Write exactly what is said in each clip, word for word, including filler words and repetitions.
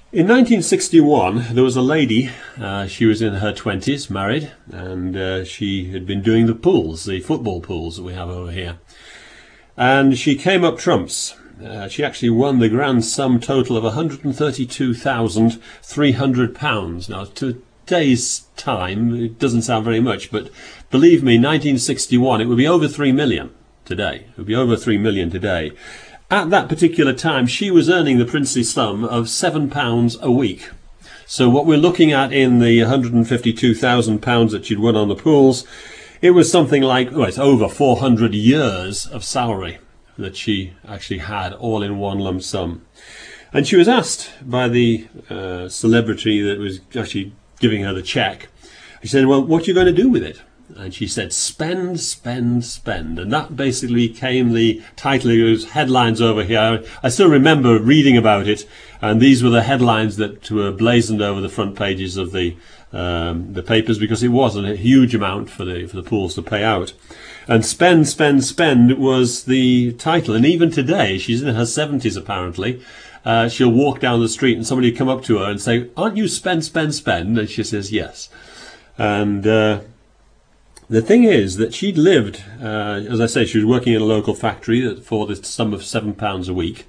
In nineteen sixty-one, there was a lady, uh, she was in her twenties, married, and uh, she had been doing the pools, the football pools that we have over here. And she came up trumps. Uh, she actually won the grand sum total of one hundred thirty-two thousand three hundred pounds. Now, to today's time, it doesn't sound very much, but believe me, nineteen sixty-one, it would be over three million today. It would be over three million today. At that particular time, she was earning the princely sum of seven pounds a week. So what we're looking at in the one hundred fifty-two thousand pounds that she'd won on the pools, it was something like, well, it's over four hundred years of salary that she actually had all in one lump sum. And she was asked by the uh, celebrity that was actually giving her the cheque. He said, well, what are you going to do with it? And she said, spend, spend, spend. And that basically became the title. It was headlines over here. I still remember reading about it. And these were the headlines that were blazoned over the front pages of the um, the papers, because it wasn't a huge amount for the for the pools to pay out. And spend, spend, spend was the title. And even today, she's in her seventies apparently. Uh, she'll walk down the street and somebody will come up to her and say, aren't you spend, spend, spend? And she says, yes. And uh, the thing is that she'd lived, uh, as I say, she was working in a local factory for the sum of seven pounds a week.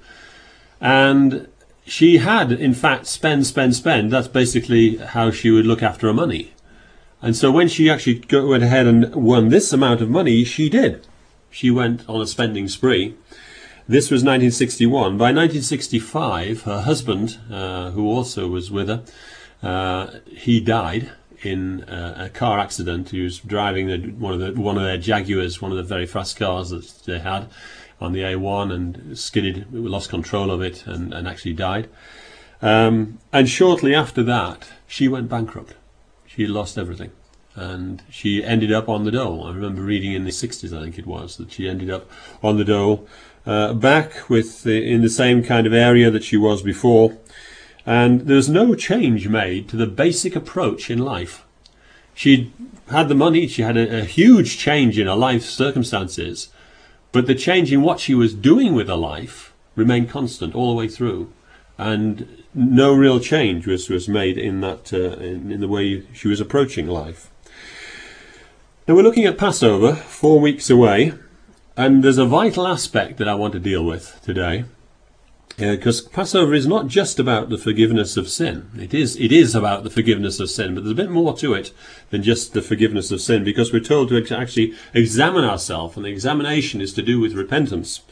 And she had, in fact, spend, spend, spend. That's basically how she would look after her money. And so when she actually go, went ahead and won this amount of money, she did. She went on a spending spree. This was nineteen sixty-one. By nineteen sixty-five, her husband, uh, who also was with her, uh, he died in uh, a car accident. He was driving the, one of the one of their Jaguars, one of the very fast cars that they had on the A one, and skidded, lost control of it, and, and actually died. Um, and shortly after that, she went bankrupt. She lost everything, and she ended up on the dole. I remember reading in the sixties, I think it was, that she ended up on the dole, uh, back with the, in the same kind of area that she was before. And there's no change made to the basic approach in life. She'd had the money, she had a, a huge change in her life circumstances, but the change in what she was doing with her life remained constant all the way through. And no real change was, was made in that uh, in, in the way she was approaching life. Now we're looking at Passover, four weeks away, and there's a vital aspect that I want to deal with today. Because uh, Passover is not just about the forgiveness of sin. It is it is about the forgiveness of sin, but there's a bit more to it than just the forgiveness of sin, because we're told to actually examine ourselves, and the examination is to do with repentance.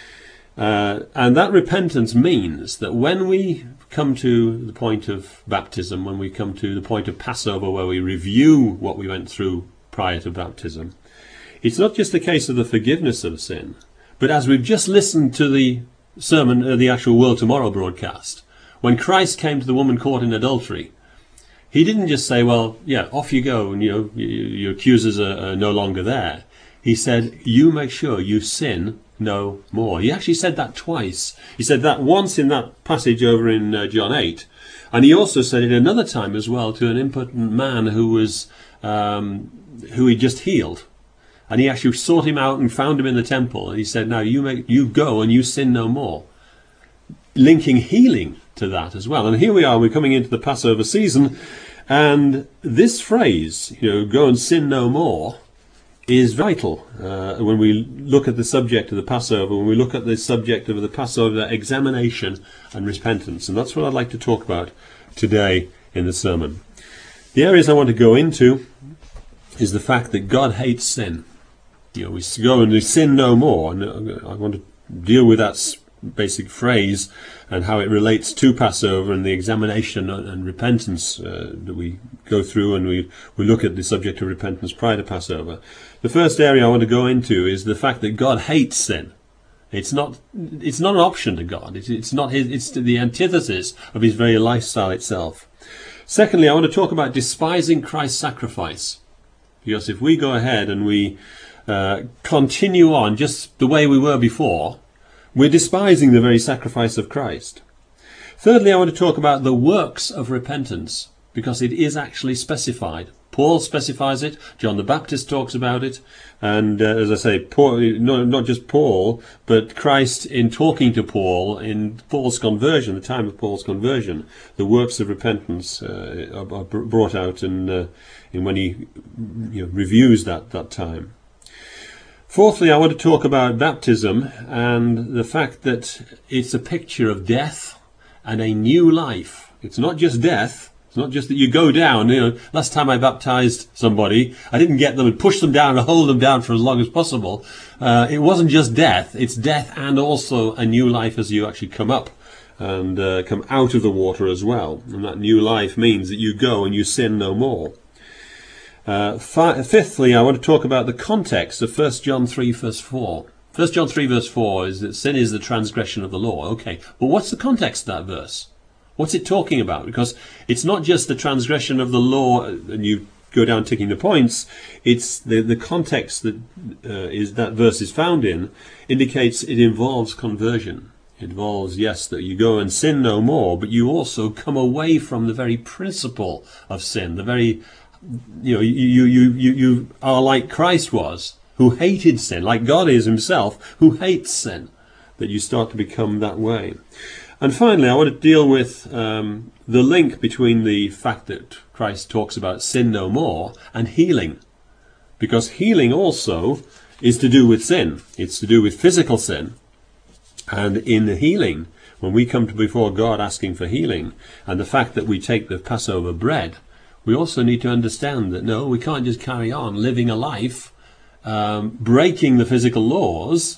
Uh, and that repentance means that when we come to the point of baptism, when we come to the point of Passover, where we review what we went through prior to baptism, it's not just a case of the forgiveness of sin, but as we've just listened to the sermon, uh, the actual World Tomorrow broadcast, when Christ came to the woman caught in adultery, he didn't just say, well, yeah, off you go, and you know, your accusers are, are no longer there. He said, you make sure you sin no more. He actually said that twice. He said that once in that passage over in uh, John eight, and he also said it another time as well to an impotent man who was um, who he just healed. And he actually sought him out and found him in the temple. And he said, now you make you go and you sin no more. Linking healing to that as well. And here we are, we're coming into the Passover season. And this phrase, you know, go and sin no more, is vital uh, when we look at the subject of the Passover, when we look at the subject of the Passover examination and repentance. And that's what I'd like to talk about today in the sermon. The areas I want to go into is the fact that God hates sin. You know, we go and we sin no more, and I want to deal with that basic phrase and how it relates to Passover and the examination and repentance uh, that we go through, and we, we look at the subject of repentance prior to Passover. The first area I want to go into is the fact that God hates sin. It's not it's not an option to God. It's, it's not his. It's the antithesis of his very lifestyle itself. Secondly, I want to talk about despising Christ's sacrifice, because if we go ahead and we Uh, continue on just the way we were before, we're despising the very sacrifice of Christ. Thirdly, I want to talk about the works of repentance, because it is actually specified. Paul specifies it. John the Baptist talks about it. And uh, as I say, Paul, no, not just Paul, but Christ in talking to Paul in Paul's conversion, the time of Paul's conversion, the works of repentance uh, are, are brought out in, uh, in when he you know, reviews that, that time. Fourthly, I want to talk about baptism and the fact that it's a picture of death and a new life. It's not just death. It's not just that you go down. You know, last time I baptized somebody, I didn't get them and push them down and hold them down for as long as possible. Uh, it wasn't just death. It's death and also a new life as you actually come up and uh, come out of the water as well. And that new life means that you go and you sin no more. Uh, fi- fifthly, I want to talk about the context of First John three verse four. First John three verse four is that sin is the transgression of the law. Okay, but what's the context of that verse? What's it talking about? Because it's not just the transgression of the law, and you go down ticking the points. It's the, the context that uh, is that verse is found in indicates it involves conversion. It involves, yes, that you go and sin no more, but you also come away from the very principle of sin, the very You know, you, you, you, you are like Christ was, who hated sin, like God is himself, who hates sin, that you start to become that way. And finally, I want to deal with um, the link between the fact that Christ talks about sin no more and healing. Because healing also is to do with sin. It's to do with physical sin. And in the healing, when we come to before God asking for healing, and the fact that we take the Passover bread, we also need to understand that, no, we can't just carry on living a life um, breaking the physical laws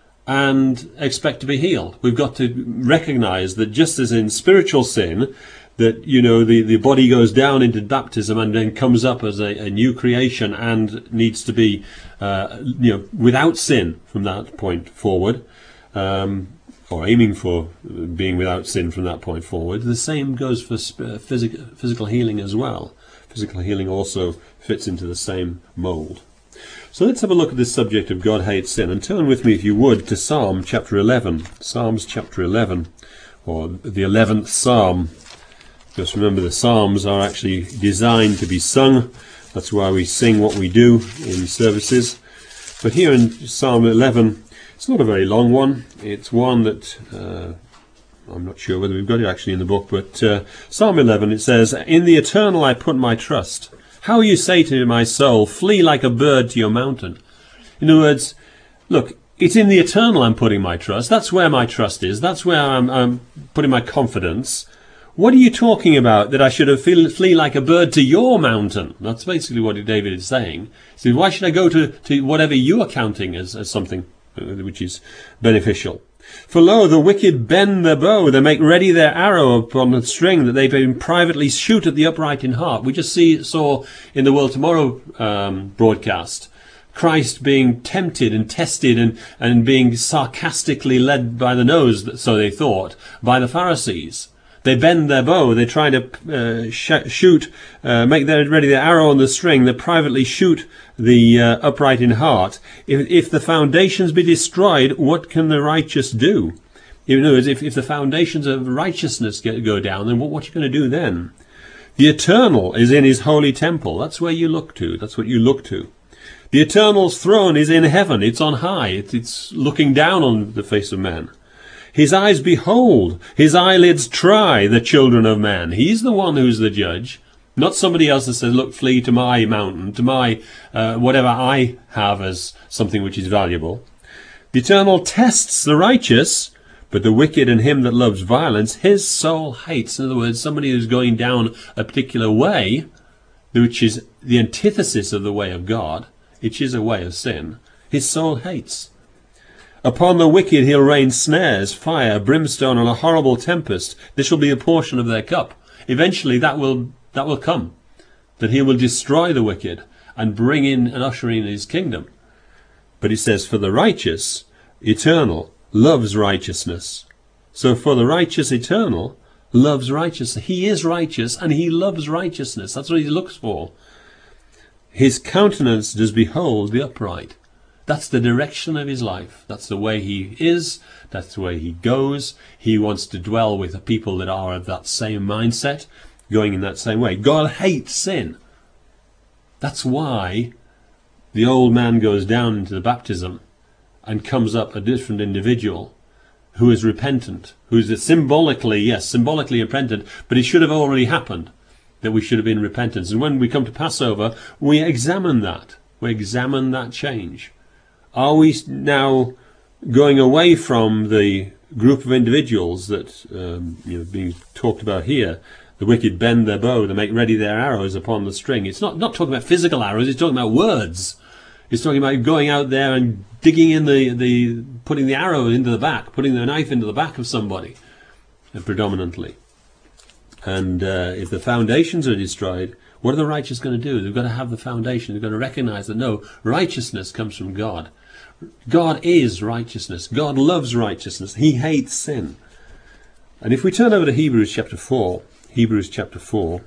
and expect to be healed. We've got to recognize that just as in spiritual sin, that, you know, the, the body goes down into baptism and then comes up as a, a new creation and needs to be, uh, you know, without sin from that point forward, um, or aiming for being without sin from that point forward. The same goes for physical physical healing as well. Physical healing also fits into the same mould. So let's have a look at this subject of God hates sin, and turn with me, if you would, to Psalm chapter eleven. Psalms chapter eleven, or the eleventh Psalm. Just remember, the Psalms are actually designed to be sung. That's why we sing what we do in services. But here in Psalm eleven, it's not a very long one. It's one that uh, I'm not sure whether we've got it actually in the book, but uh, Psalm eleven, it says, "In the eternal I put my trust. How you say to my soul, flee like a bird to your mountain." In other words, look, it's in the eternal I'm putting my trust. That's where my trust is. That's where I'm, I'm putting my confidence. What are you talking about, that I should have feel, flee like a bird to your mountain? That's basically what David is saying. So why should I go to, to whatever you are counting as, as something which is beneficial? "For lo, the wicked bend their bow, they make ready their arrow upon the string, that they may privately shoot at the upright in heart." We just see saw in the World Tomorrow um, broadcast Christ being tempted and tested and, and being sarcastically led by the nose, so they thought, by the Pharisees. They bend their bow, they try to uh, sh- shoot, uh, make their, ready their arrow on the string, they privately shoot the uh, upright in heart. If, if the foundations be destroyed, what can the righteous do? In other words, if, if the foundations of righteousness get, go down, then what, what are you going to do then? The eternal is in his holy temple. That's where you look to. That's what you look to. The eternal's throne is in heaven. It's on high. It, it's looking down on the face of man. His eyes behold, his eyelids try the children of man. He's the one who's the judge, not somebody else that says, look, flee to my mountain, to my, uh, whatever I have as something which is valuable. The eternal tests the righteous, but the wicked and him that loves violence, his soul hates. In other words, somebody who's going down a particular way, which is the antithesis of the way of God, which is a way of sin, his soul hates. Upon the wicked he'll rain snares, fire, brimstone, and a horrible tempest. This shall be a portion of their cup. Eventually that will that will come, that he will destroy the wicked and bring in and usher in his kingdom. But it says, for the righteous, eternal, loves righteousness. So for the righteous, eternal, loves righteousness. He is righteous and he loves righteousness. That's what he looks for. His countenance does behold the upright. That's the direction of his life. That's the way he is. That's the way he goes. He wants to dwell with the people that are of that same mindset, going in that same way. God hates sin. That's why the old man goes down into the baptism and comes up a different individual who is repentant, who is symbolically, yes, symbolically repentant, but it should have already happened, that we should have been repentant. And when we come to Passover, we examine that. We examine that change. Are we now going away from the group of individuals that um, you know, being talked about here? The wicked bend their bow, they make ready their arrows upon the string. It's not, not talking about physical arrows, it's talking about words. It's talking about going out there and digging in the, the putting the arrow into the back, putting the knife into the back of somebody, uh, predominantly. And uh, if the foundations are destroyed, what are the righteous going to do? They've got to have the foundation. They've got to recognize that no, righteousness comes from God. God is righteousness. God loves righteousness. He hates sin. And if we turn over to Hebrews chapter four, Hebrews chapter four,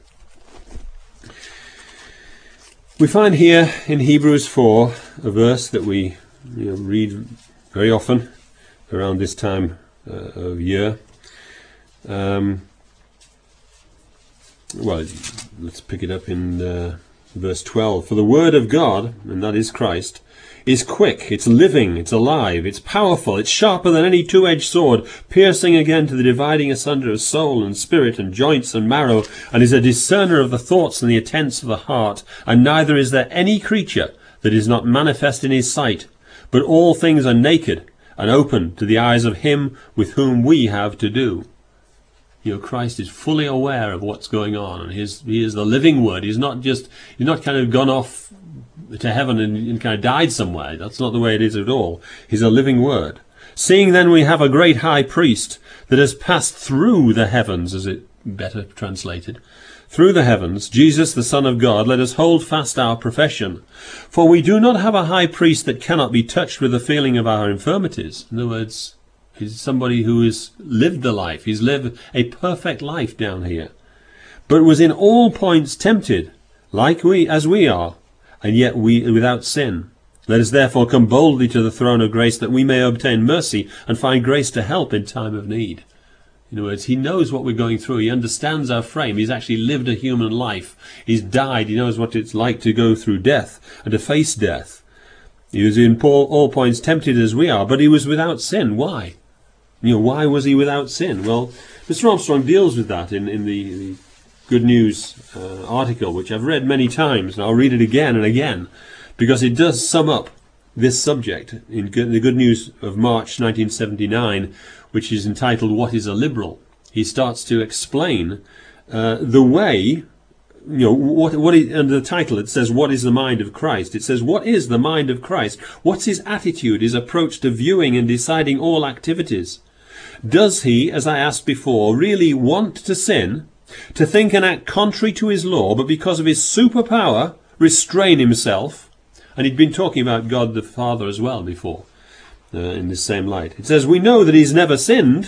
we find here in Hebrews four a verse that we you know, read very often around this time uh, of year. Um, well, let's pick it up in uh, verse twelve. For the word of God, and that is Christ, is quick, it's living, it's alive, it's powerful, it's sharper than any two-edged sword, piercing again to the dividing asunder of soul and spirit and joints and marrow, and is a discerner of the thoughts and the intents of the heart. And neither is there any creature that is not manifest in his sight, but all things are naked and open to the eyes of him with whom we have to do. You know, Christ is fully aware of what's going on, and his, he is the living word. He's not just, he's not kind of gone off to heaven and, and kind of died somewhere. That's not the way it is at all. He's a living word. Seeing then we have a great high priest that has passed through the heavens, as it better translated, through the heavens, Jesus the Son of God, let us hold fast our profession. For we do not have a high priest that cannot be touched with the feeling of our infirmities. In other words, he's somebody who has lived the life. He's lived a perfect life down here, but was in all points tempted, like we as we are, and yet we without sin. Let us therefore come boldly to the throne of grace, that we may obtain mercy and find grace to help in time of need. In other words, he knows what we're going through. He understands our frame. He's actually lived a human life. He's died. He knows what it's like to go through death and to face death. He was in all points tempted as we are, but he was without sin. Why? You know, why was he without sin? Well, Mister Armstrong deals with that in, in the, the Good News uh, article, which I've read many times, and I'll read it again and again, because it does sum up this subject in the Good News of March nineteen seventy-nine, which is entitled, What is a Liberal? He starts to explain uh, the way, you know, what, what is, under the title it says, What is the mind of Christ? It says, what is the mind of Christ? What's his attitude, his approach to viewing and deciding all activities? Does he, as I asked before, really want to sin, to think and act contrary to his law, but because of his superpower, restrain himself? And he'd been talking about God the Father as well before, uh, in the same light. It says, we know that he's never sinned,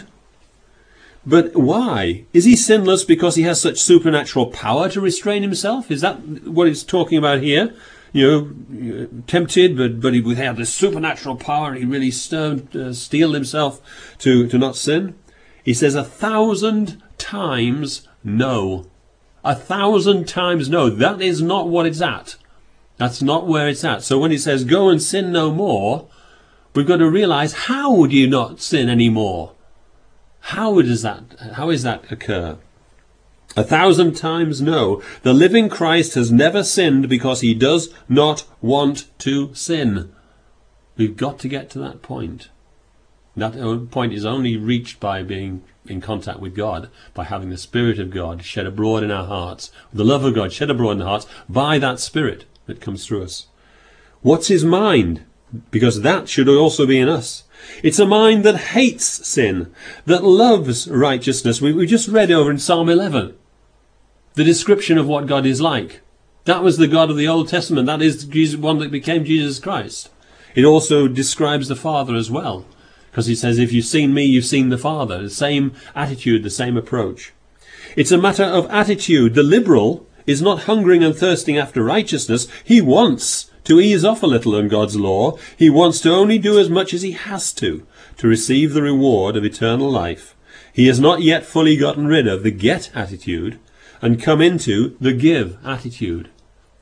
but why? Is he sinless because he has such supernatural power to restrain himself? Is that what it's talking about here? You know, tempted, but but he had this supernatural power, and he really stirred, uh, steeled himself to, to not sin. He says a thousand times no. A thousand times no. That is not what it's at. That's not where it's at. So when he says, go and sin no more, we've got to realize, how do you not sin anymore? How does that, how does that occur? A thousand times no. The living Christ has never sinned because he does not want to sin. We've got to get to that point. That point is only reached by being in contact with God, by having the Spirit of God shed abroad in our hearts, the love of God shed abroad in our hearts by that Spirit that comes through us. What's his mind? Because that should also be in us. It's a mind that hates sin, that loves righteousness. We, we just read over in Psalm eleven the description of what God is like. That was the God of the Old Testament. That is the one that became Jesus Christ. It also describes the Father as well, because he says, if you've seen me, you've seen the Father. The same attitude, the same approach. It's a matter of attitude. The liberal is not hungering and thirsting after righteousness. He wants to ease off a little on God's law. He wants to only do as much as he has to, to receive the reward of eternal life. He has not yet fully gotten rid of the get attitude and come into the give attitude.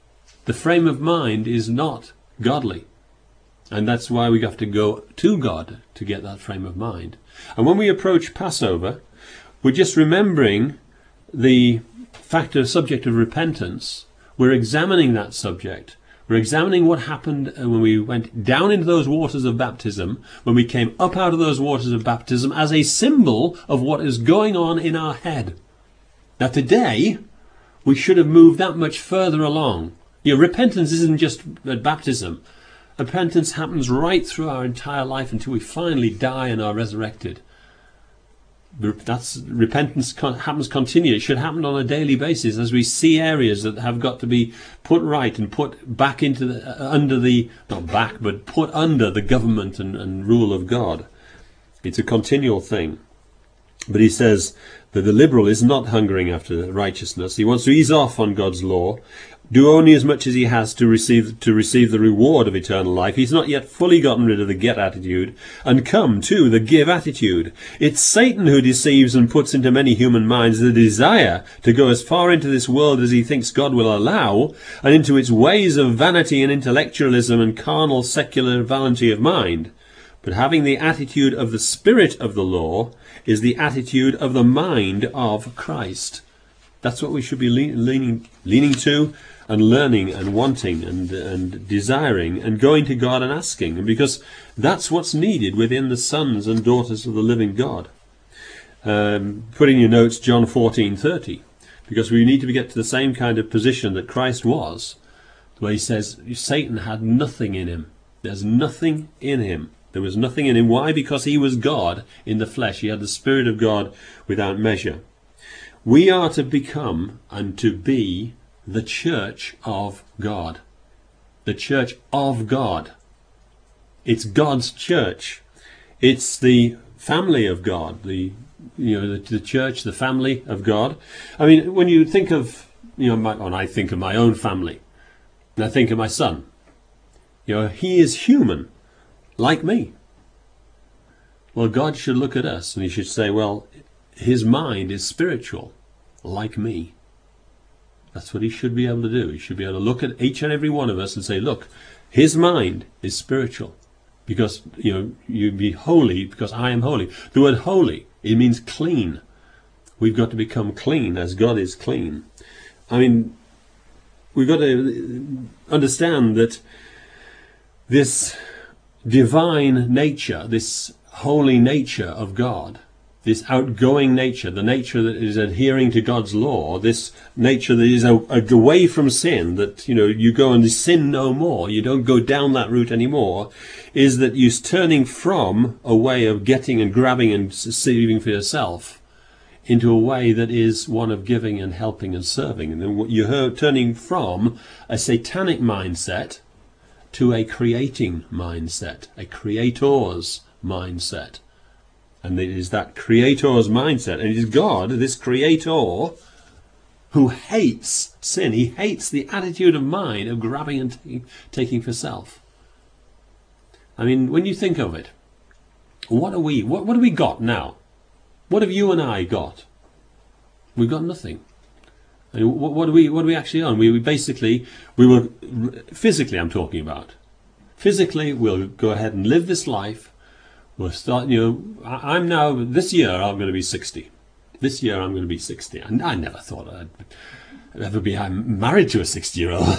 The frame of mind is not godly. And that's why we have to go to God to get that frame of mind. And when we approach Passover, we're just remembering the factor, subject of repentance. We're examining that subject. We're examining what happened when we went down into those waters of baptism, when we came up out of those waters of baptism, as a symbol of what is going on in our head. Now today, we should have moved that much further along. You know, repentance isn't just at baptism. Repentance happens right through our entire life until we finally die and are resurrected. That's repentance con- happens continually. It should happen on a daily basis as we see areas that have got to be put right and put back into the, uh, under the, not back, but put under the government and, and rule of God. It's a continual thing. But he says that the liberal is not hungering after righteousness. He wants to ease off on God's law, do only as much as he has to receive to receive the reward of eternal life. He's not yet fully gotten rid of the get attitude and come to the give attitude. It's Satan who deceives and puts into many human minds the desire to go as far into this world as he thinks God will allow, and into its ways of vanity and intellectualism and carnal secular vanity of mind. But having the attitude of the Spirit of the law is the attitude of the mind of Christ. That's what we should be leaning, leaning to and learning and wanting and, and desiring and going to God and asking. Because that's what's needed within the sons and daughters of the living God. Um, put in your notes John fourteen thirty. Because we need to get to the same kind of position that Christ was, where he says Satan had nothing in him. There's nothing in him. There was nothing in him. Why? Because he was God in the flesh. He had the Spirit of God without measure. We are to become and to be the church of God. The church of God. It's God's church. It's the family of God. The you know the, the church, the family of God. I mean, when you think of you know, my, when I think of my own family, and I think of my son, you know, he is human. Like me. Well, God should look at us and he should say, well, his mind is spiritual, like me. That's what he should be able to do. He should be able to look at each and every one of us and say, look, his mind is spiritual. Because, you know, you be holy because I am holy. The word holy, it means clean. We've got to become clean as God is clean. I mean, we've got to understand that this divine nature, this holy nature of God, this outgoing nature, the nature that is adhering to God's law, this nature that is away from sin, that, you know, you go and sin no more, you don't go down that route anymore, is that you're turning from a way of getting and grabbing and receiving for yourself into a way that is one of giving and helping and serving. And then you're turning from a satanic mindset to a creating mindset, a creator's mindset. And it is that creator's mindset. And it is God, this creator, who hates sin. He hates the attitude of mind of grabbing and taking, taking for self. I mean, when you think of it, what are we, what, what have we got now? What have you and I got? We've got nothing. I mean, what, what are we? What are we actually on? We, we basically, we will physically. I'm talking about physically. We'll go ahead and live this life. We'll start. You know, I, I'm now this year. I'm going to be sixty. This year I'm going to be sixty. And I never thought I'd ever be I'm married to a sixty-year-old.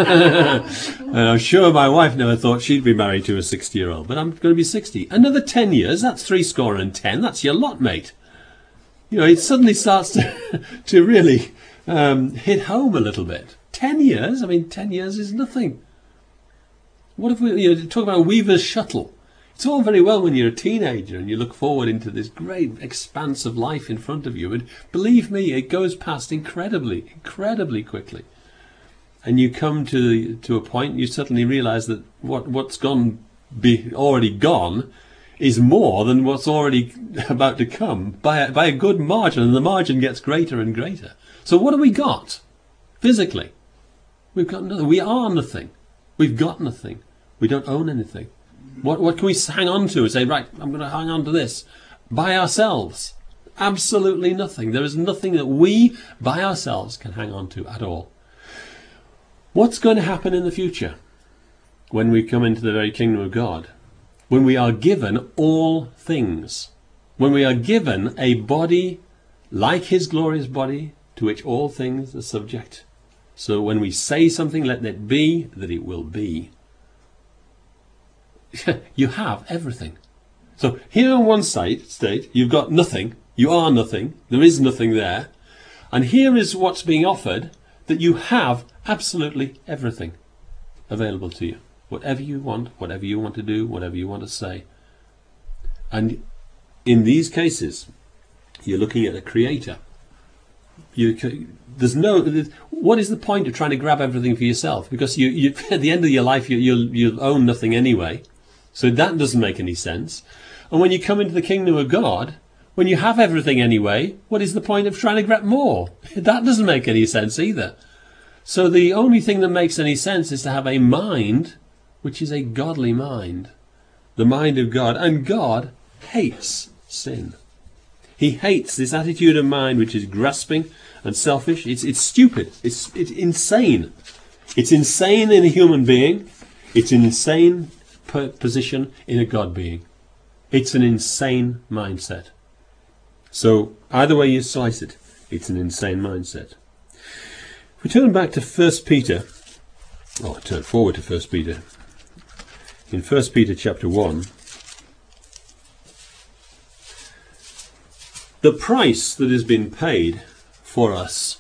And I'm sure my wife never thought she'd be married to a sixty-year-old. But I'm going to be sixty. Another ten years. That's three score and ten. That's your lot, mate. You know, it suddenly starts to to really. Um, hit home a little bit. Ten years? I mean, ten years is nothing. What if we, you know, talk about a weaver's shuttle? It's all very well when you're a teenager and you look forward into this great expanse of life in front of you. But believe me, it goes past incredibly, incredibly quickly. And you come to to a point, you suddenly realise that what, what's gone, be already gone, is more than what's already about to come by a, by a good margin. And the margin gets greater and greater. So what have we got? Physically, we've got nothing. We are nothing. We've got nothing. We don't own anything. What what can we hang on to and say, right, I'm going to hang on to this? By ourselves. Absolutely nothing. There is nothing that we, by ourselves, can hang on to at all. What's going to happen in the future when we come into the very kingdom of God? When we are given all things. When we are given a body like his glorious body, to which all things are subject. So when we say something, let that be, that it will be. You have everything. So here on one side state, you've got nothing. You are nothing. There is nothing there. And here is what's being offered, that you have absolutely everything available to you. Whatever you want, whatever you want to do, whatever you want to say. And in these cases, you're looking at a creator. You, there's no. What is the point of trying to grab everything for yourself? Because you, you at the end of your life, you, you'll you'll own nothing anyway. So that doesn't make any sense. And when you come into the kingdom of God, when you have everything anyway, what is the point of trying to grab more? That doesn't make any sense either. So the only thing that makes any sense is to have a mind, which is a godly mind, the mind of God. And God hates sin. He hates this attitude of mind which is grasping and selfish. It's it's stupid. It's it's insane. It's insane in a human being. It's an insane per position in a God being. It's an insane mindset. So either way you slice it, it's an insane mindset. If we turn back to First Peter, or turn forward to First Peter, in First Peter chapter one, the price that has been paid for us,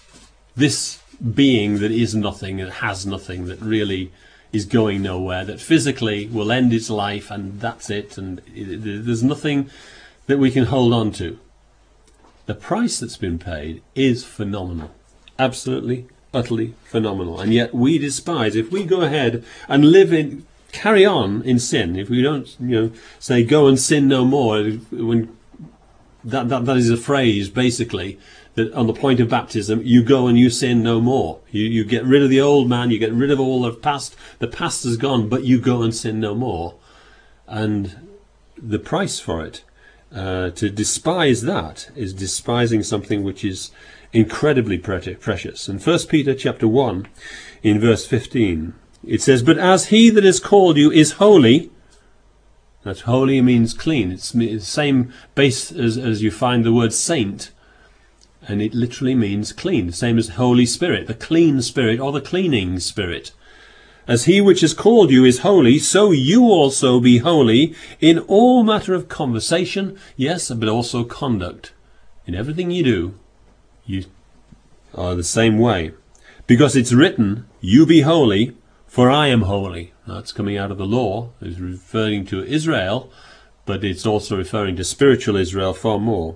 this being that is nothing, that has nothing, that really is going nowhere, that physically will end its life and that's it, and it, there's nothing that we can hold on to. The price that's been paid is phenomenal. Absolutely, utterly phenomenal. And yet we despise, if we go ahead and live in, carry on in sin, if we don't, you know, say go and sin no more, when That, that that is a phrase, basically, that on the point of baptism, you go and you sin no more. You you get rid of the old man, you get rid of all the past. The past is gone, but you go and sin no more. And the price for it, uh, to despise that, is despising something which is incredibly pre- precious. In First Peter chapter one, in verse fifteen, it says, "But as he that has called you is holy," that holy means clean. It's the same base as, as you find the word saint. And it literally means clean. Same as Holy Spirit, the clean spirit or the cleaning spirit. "As he which has called you is holy, so you also be holy in all matter of conversation," yes, but also conduct. In everything you do, you are the same way. "Because it's written, you be holy, for I am holy." That's coming out of the law. It's referring to Israel, but it's also referring to spiritual Israel far more.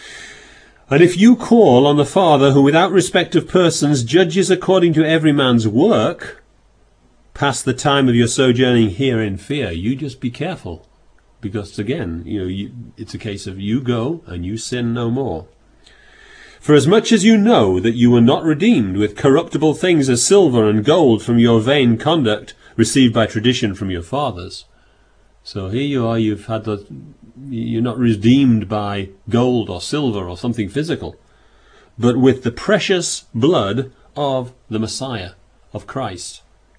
"And if you call on the Father, who without respect of persons judges according to every man's work, pass the time of your sojourning here in fear." You just be careful, because again, you know, you, it's a case of you go and you sin no more. "For as much as you know that you were not redeemed with corruptible things as silver and gold from your vain conduct received by tradition from your fathers." So here you are, you've had the, you're not redeemed by gold or silver or something physical, but with the precious blood of the Messiah, of Christ,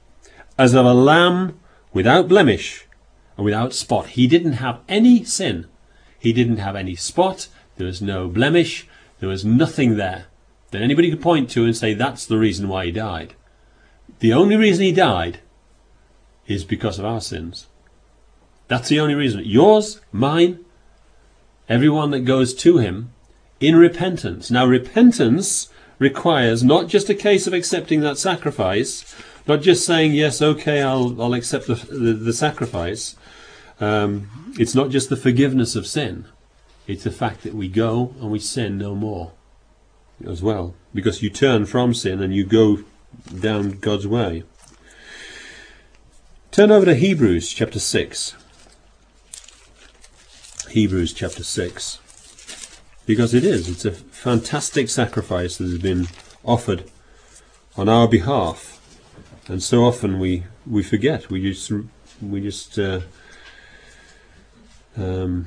as of a lamb without blemish and without spot. He didn't have any sin. He didn't have any spot. There was no blemish. There was nothing there that anybody could point to and say that's the reason why he died. The only reason he died is because of our sins. That's the only reason. Yours, mine, everyone that goes to him in repentance. Now, repentance requires not just a case of accepting that sacrifice, not just saying, yes, okay, I'll, I'll accept the, the, the sacrifice. Um, it's not just the forgiveness of sin. It's the fact that we go and we sin no more as well. Because you turn from sin and you go down God's way. Turn over to Hebrews chapter six. Hebrews chapter six. Because it is. It's a fantastic sacrifice that has been offered on our behalf. And so often we, we forget. We just, we just uh, um,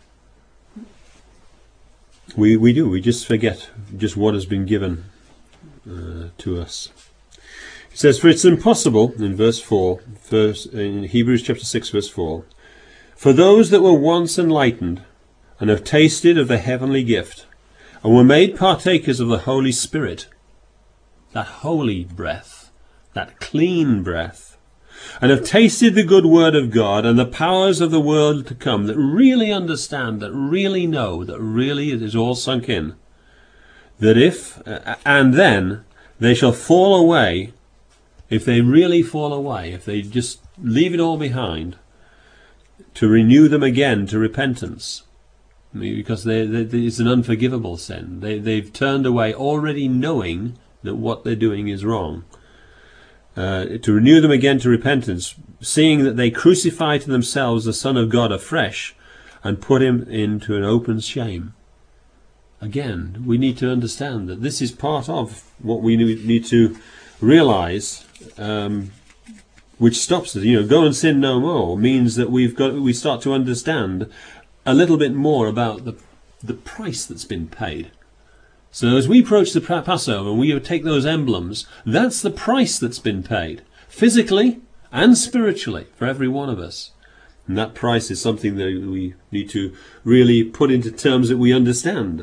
we, we do. We just forget just what has been given uh, to us. He says, for it's impossible, in verse four, verse, in Hebrews chapter six, verse four, for those that were once enlightened and have tasted of the heavenly gift and were made partakers of the Holy Spirit, that holy breath, that clean breath, and have tasted the good word of God and the powers of the world to come, that really understand, that really know, that really it is all sunk in, that if, uh, and then they shall fall away, if they really fall away, if they just leave it all behind, to renew them again to repentance, because they, they, it's an unforgivable sin. They, they've turned away already knowing that what they're doing is wrong. Uh, to renew them again to repentance, seeing that they crucify to themselves the Son of God afresh and put him into an open shame. Again, we need to understand that this is part of what we need to realize, um, which stops us. You know, go and sin no more means that we've got we start to understand a little bit more about the the price that's been paid. So as we approach the Passover and we take those emblems, that's the price that's been paid, physically and spiritually, for every one of us. And that price is something that we need to really put into terms that we understand.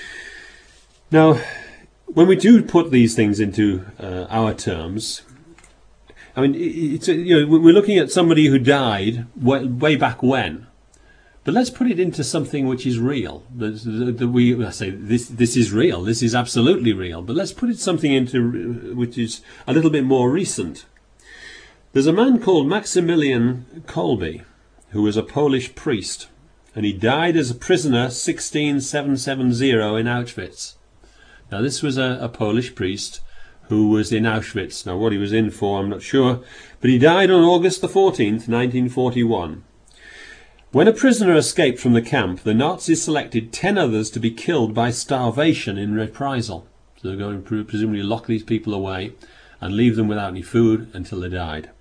Now, when we do put these things into uh, our terms, I mean, it's, you know, we're looking at somebody who died way, way back when. But let's put it into something which is real. That we I say this this is real. This is absolutely real. But let's put it something into which is a little bit more recent. There's a man called Maximilian Kolbe, who was a Polish priest, and he died as a prisoner sixteen seven seventy in Auschwitz. Now this was a, a Polish priest who was in Auschwitz. Now what he was in for, I'm not sure, but he died on August the fourteenth, nineteen forty-one. When a prisoner escaped from the camp, the Nazis selected ten others to be killed by starvation in reprisal. So they're going to presumably lock these people away and leave them without any food until they died,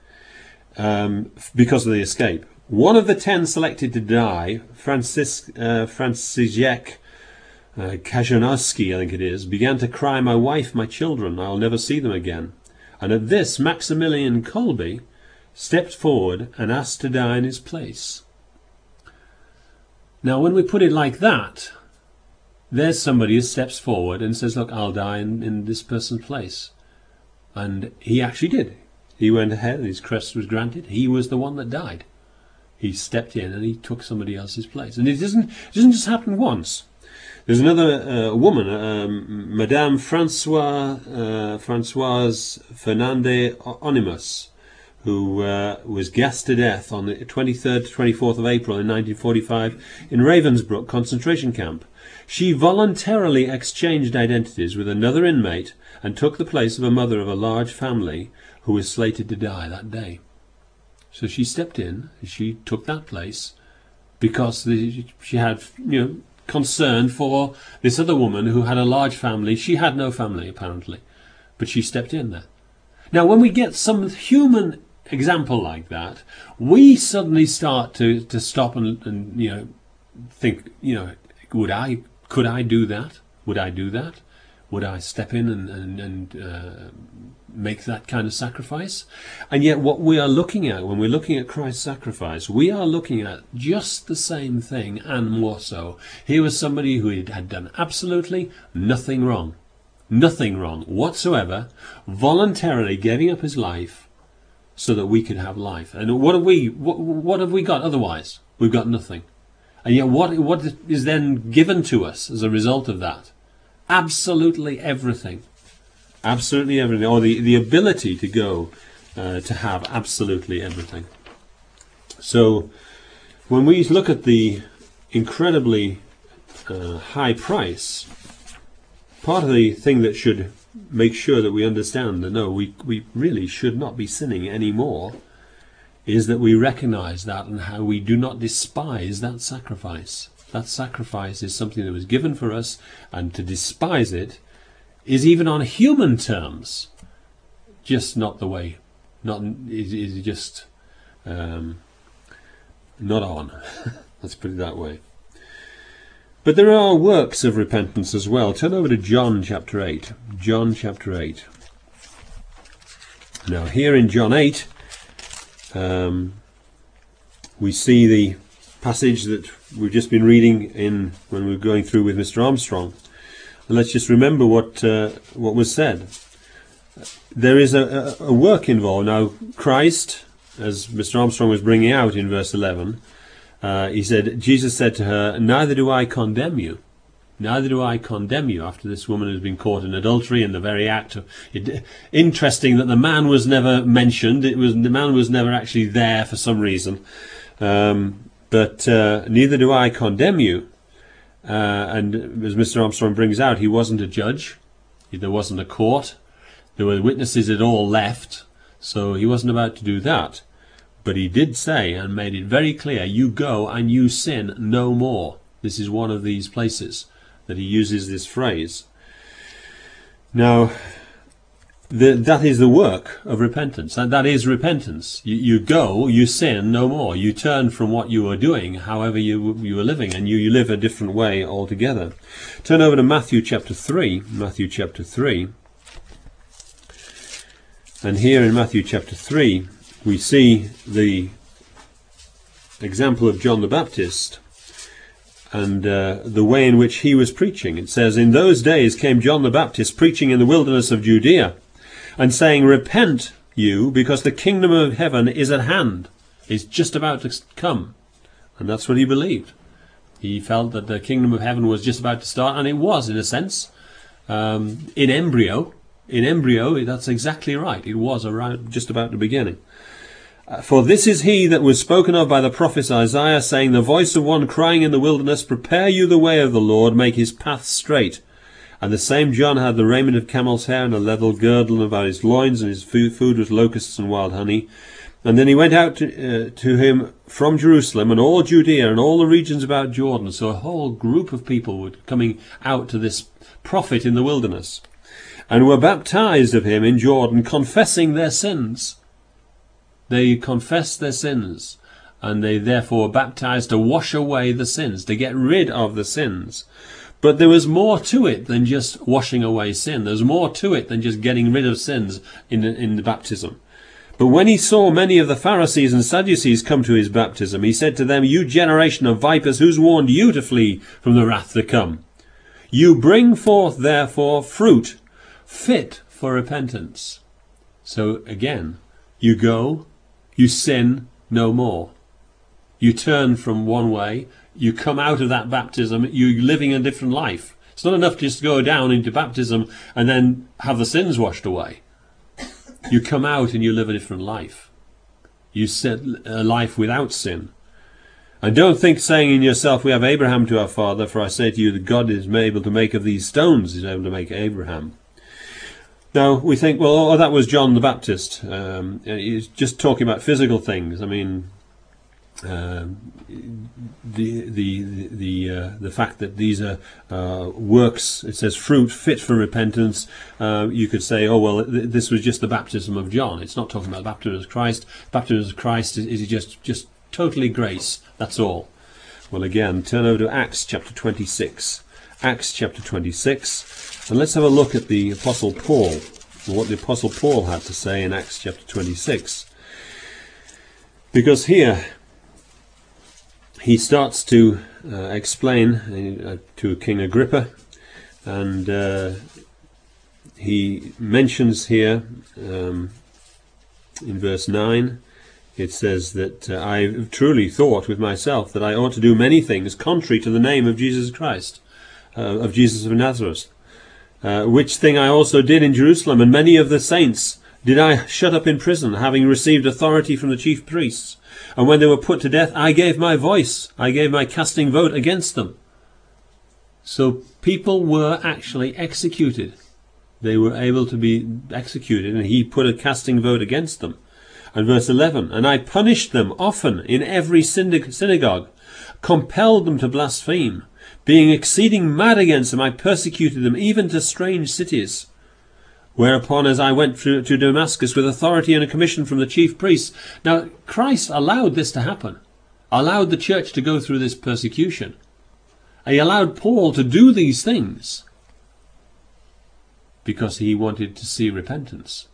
um, because of the escape. One of the ten selected to die, Francis, uh, Franciszek uh, Kajanowski, I think it is, began to cry, "My wife, my children, I'll never see them again." And at this, Maximilian Kolbe stepped forward and asked to die in his place. Now, when we put it like that, there's somebody who steps forward and says, look, I'll die in, in this person's place. And he actually did. He went ahead and his request was granted. He was the one that died. He stepped in and he took somebody else's place. And it doesn't, it doesn't just happen once. There's another uh, woman, um, Madame Francois, uh, Françoise Fernande Onimus, who uh, was gassed to death on the twenty-third to twenty-fourth of April in nineteen forty-five in Ravensbrück concentration camp. She voluntarily exchanged identities with another inmate and took the place of a mother of a large family who was slated to die that day. So she stepped in, and she took that place because the, she had, you know, concern for this other woman who had a large family. She had no family, apparently, but she stepped in there. Now, when we get some human example like that, we suddenly start to, to stop and, and, you know, think, you know, would I, could I do that? Would I do that? Would I step in and, and, and uh, make that kind of sacrifice? And yet what we are looking at, when we're looking at Christ's sacrifice, we are looking at just the same thing and more so. Here was somebody who had done absolutely nothing wrong. Nothing wrong whatsoever, voluntarily giving up his life so that we could have life. And what have we what, what have we got otherwise? We've got nothing. And yet what what is then given to us as a result of that? Absolutely everything. Absolutely everything. Or the, the ability to go uh, to have absolutely everything. So when we look at the incredibly uh, high price, part of the thing that should make sure that we understand that no, we, we really should not be sinning anymore is that we recognize that and how we do not despise that sacrifice. That sacrifice is something that was given for us, and to despise it is, even on human terms, just not the way. Not is, is just um, not on. Let's put it that way. But there are works of repentance as well. Turn over to John chapter eight. John chapter eight. Now here in John eight, um, we see the passage that we've just been reading in when we were going through with Mister Armstrong. And let's just remember what uh, what was said. There is a, a, a work involved. Now Christ, as Mister Armstrong was bringing out in verse eleven, uh, he said, Jesus said to her, "Neither do I condemn you. Neither do I condemn you," after this woman has been caught in adultery in the very act of it. Interesting that the man was never mentioned. It was the man was never actually there for some reason. Um, but uh, neither do I condemn you. Uh, and as Mister Armstrong brings out, he wasn't a judge. There wasn't a court. There were witnesses had all left. So he wasn't about to do that. But he did say and made it very clear, you go and you sin no more. This is one of these places that he uses this phrase. Now, the, that is the work of repentance. And that is repentance. You, you go, you sin no more. You turn from what you were doing, however you, you were living, and you, you live a different way altogether. Turn over to Matthew chapter three. Matthew chapter three. And here in Matthew chapter three, we see the example of John the Baptist and uh, the way in which he was preaching. It says, "In those days came John the Baptist preaching in the wilderness of Judea, and saying, Repent you, because the kingdom of heaven is at hand." It's just about to come. And that's what he believed. He felt that the kingdom of heaven was just about to start, and it was, in a sense, um, in embryo. In embryo, that's exactly right. It was around just about the beginning. "For this is he that was spoken of by the prophet Isaiah, saying, The voice of one crying in the wilderness, Prepare you the way of the Lord, make his path straight. And the same John had the raiment of camel's hair, and a leather girdle about his loins, and his food, food was locusts and wild honey. And then he went out to, uh, to him from Jerusalem, and all Judea, and all the regions about Jordan." So a whole group of people were coming out to this prophet in the wilderness, "and were baptized of him in Jordan, confessing their sins." They confessed their sins, and they therefore were baptized to wash away the sins, to get rid of the sins. But there was more to it than just washing away sin. There's more to it than just getting rid of sins in the, in the baptism. "But when he saw many of the Pharisees and Sadducees come to his baptism, he said to them, You generation of vipers, who's warned you to flee from the wrath to come? You bring forth therefore fruit fit for repentance." So again, you go, you sin no more. You turn from one way, you come out of that baptism, you're living a different life. It's not enough to just go down into baptism and then have the sins washed away. You come out and you live a different life. You set a life without sin. "And don't think, saying in yourself, We have Abraham to our father, for I say to you that God is able to make of these stones, He's able to make Abraham." Now, we think, well, oh, that was John the Baptist. Um, he's just talking about physical things. I mean, uh, the the the uh, the fact that these are uh, works, it says fruit fit for repentance. Uh, you could say, oh well, th this was just the baptism of John. It's not talking about the baptism of Christ. Baptism of Christ is, is just just totally grace. That's all. Well, again, turn over to Acts chapter twenty-six. Acts chapter twenty-six. And let's have a look at the Apostle Paul, and what the Apostle Paul had to say in Acts chapter twenty-six. Because here he starts to uh, explain uh, to King Agrippa, and uh, he mentions here um, in verse nine, it says that uh, I truly thought with myself that I ought to do many things contrary to the name of Jesus Christ, uh, of Jesus of Nazareth. Uh, which thing I also did in Jerusalem, and many of the saints did I shut up in prison, having received authority from the chief priests. And when they were put to death, I gave my voice, I gave my casting vote against them. So people were actually executed. They were able to be executed, and he put a casting vote against them. And verse eleven, "And I punished them often in every synagogue, compelled them to blaspheme. Being exceeding mad against them, I persecuted them, even to strange cities. Whereupon, as I went to, to Damascus with authority and a commission from the chief priests." Now, Christ allowed this to happen, allowed the church to go through this persecution. He allowed Paul to do these things because he wanted to see repentance.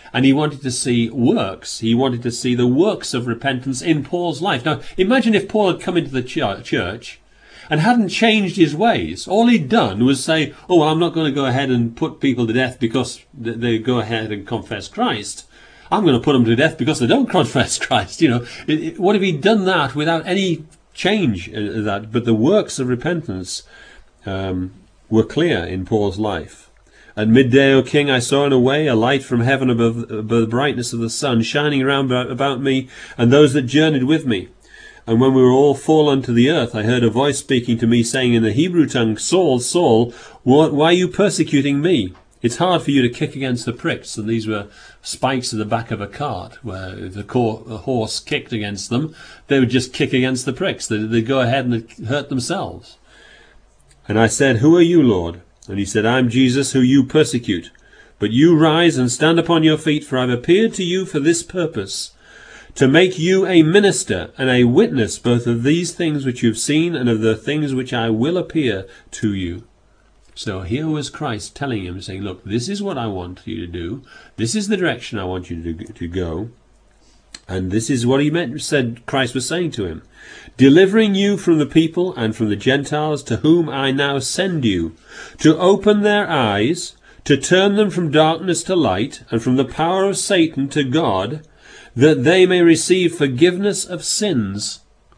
And he wanted to see works. He wanted to see the works of repentance in Paul's life. Now, imagine if Paul had come into the church and hadn't changed his ways. All he'd done was say, oh, well, I'm not going to go ahead and put people to death because they go ahead and confess Christ. I'm going to put them to death because they don't confess Christ. You know, it, it, what if he'd done that without any change in that? But the works of repentance um, were clear in Paul's life. At midday, O king, I saw in a way a light from heaven above, above the brightness of the sun, shining around about me and those that journeyed with me. And when we were all fallen to the earth, I heard a voice speaking to me, saying in the Hebrew tongue, Saul, Saul, why are you persecuting me? It's hard for you to kick against the pricks. And these were spikes at the back of a cart, where if the horse kicked against them, they would just kick against the pricks. They'd go ahead and hurt themselves. And I said, who are you, Lord? And he said, I'm Jesus who you persecute. But you rise and stand upon your feet, for I've appeared to you for this purpose, to make you a minister and a witness both of these things which you've seen and of the things which I will appear to you. So here was Christ telling him, saying, look, this is what I want you to do. This is the direction I want you to, to go. And this is what he meant, said Christ was saying to him. Delivering you from the people and from the Gentiles to whom I now send you, to open their eyes, to turn them from darkness to light, and from the power of Satan to God, that they may receive forgiveness of sins.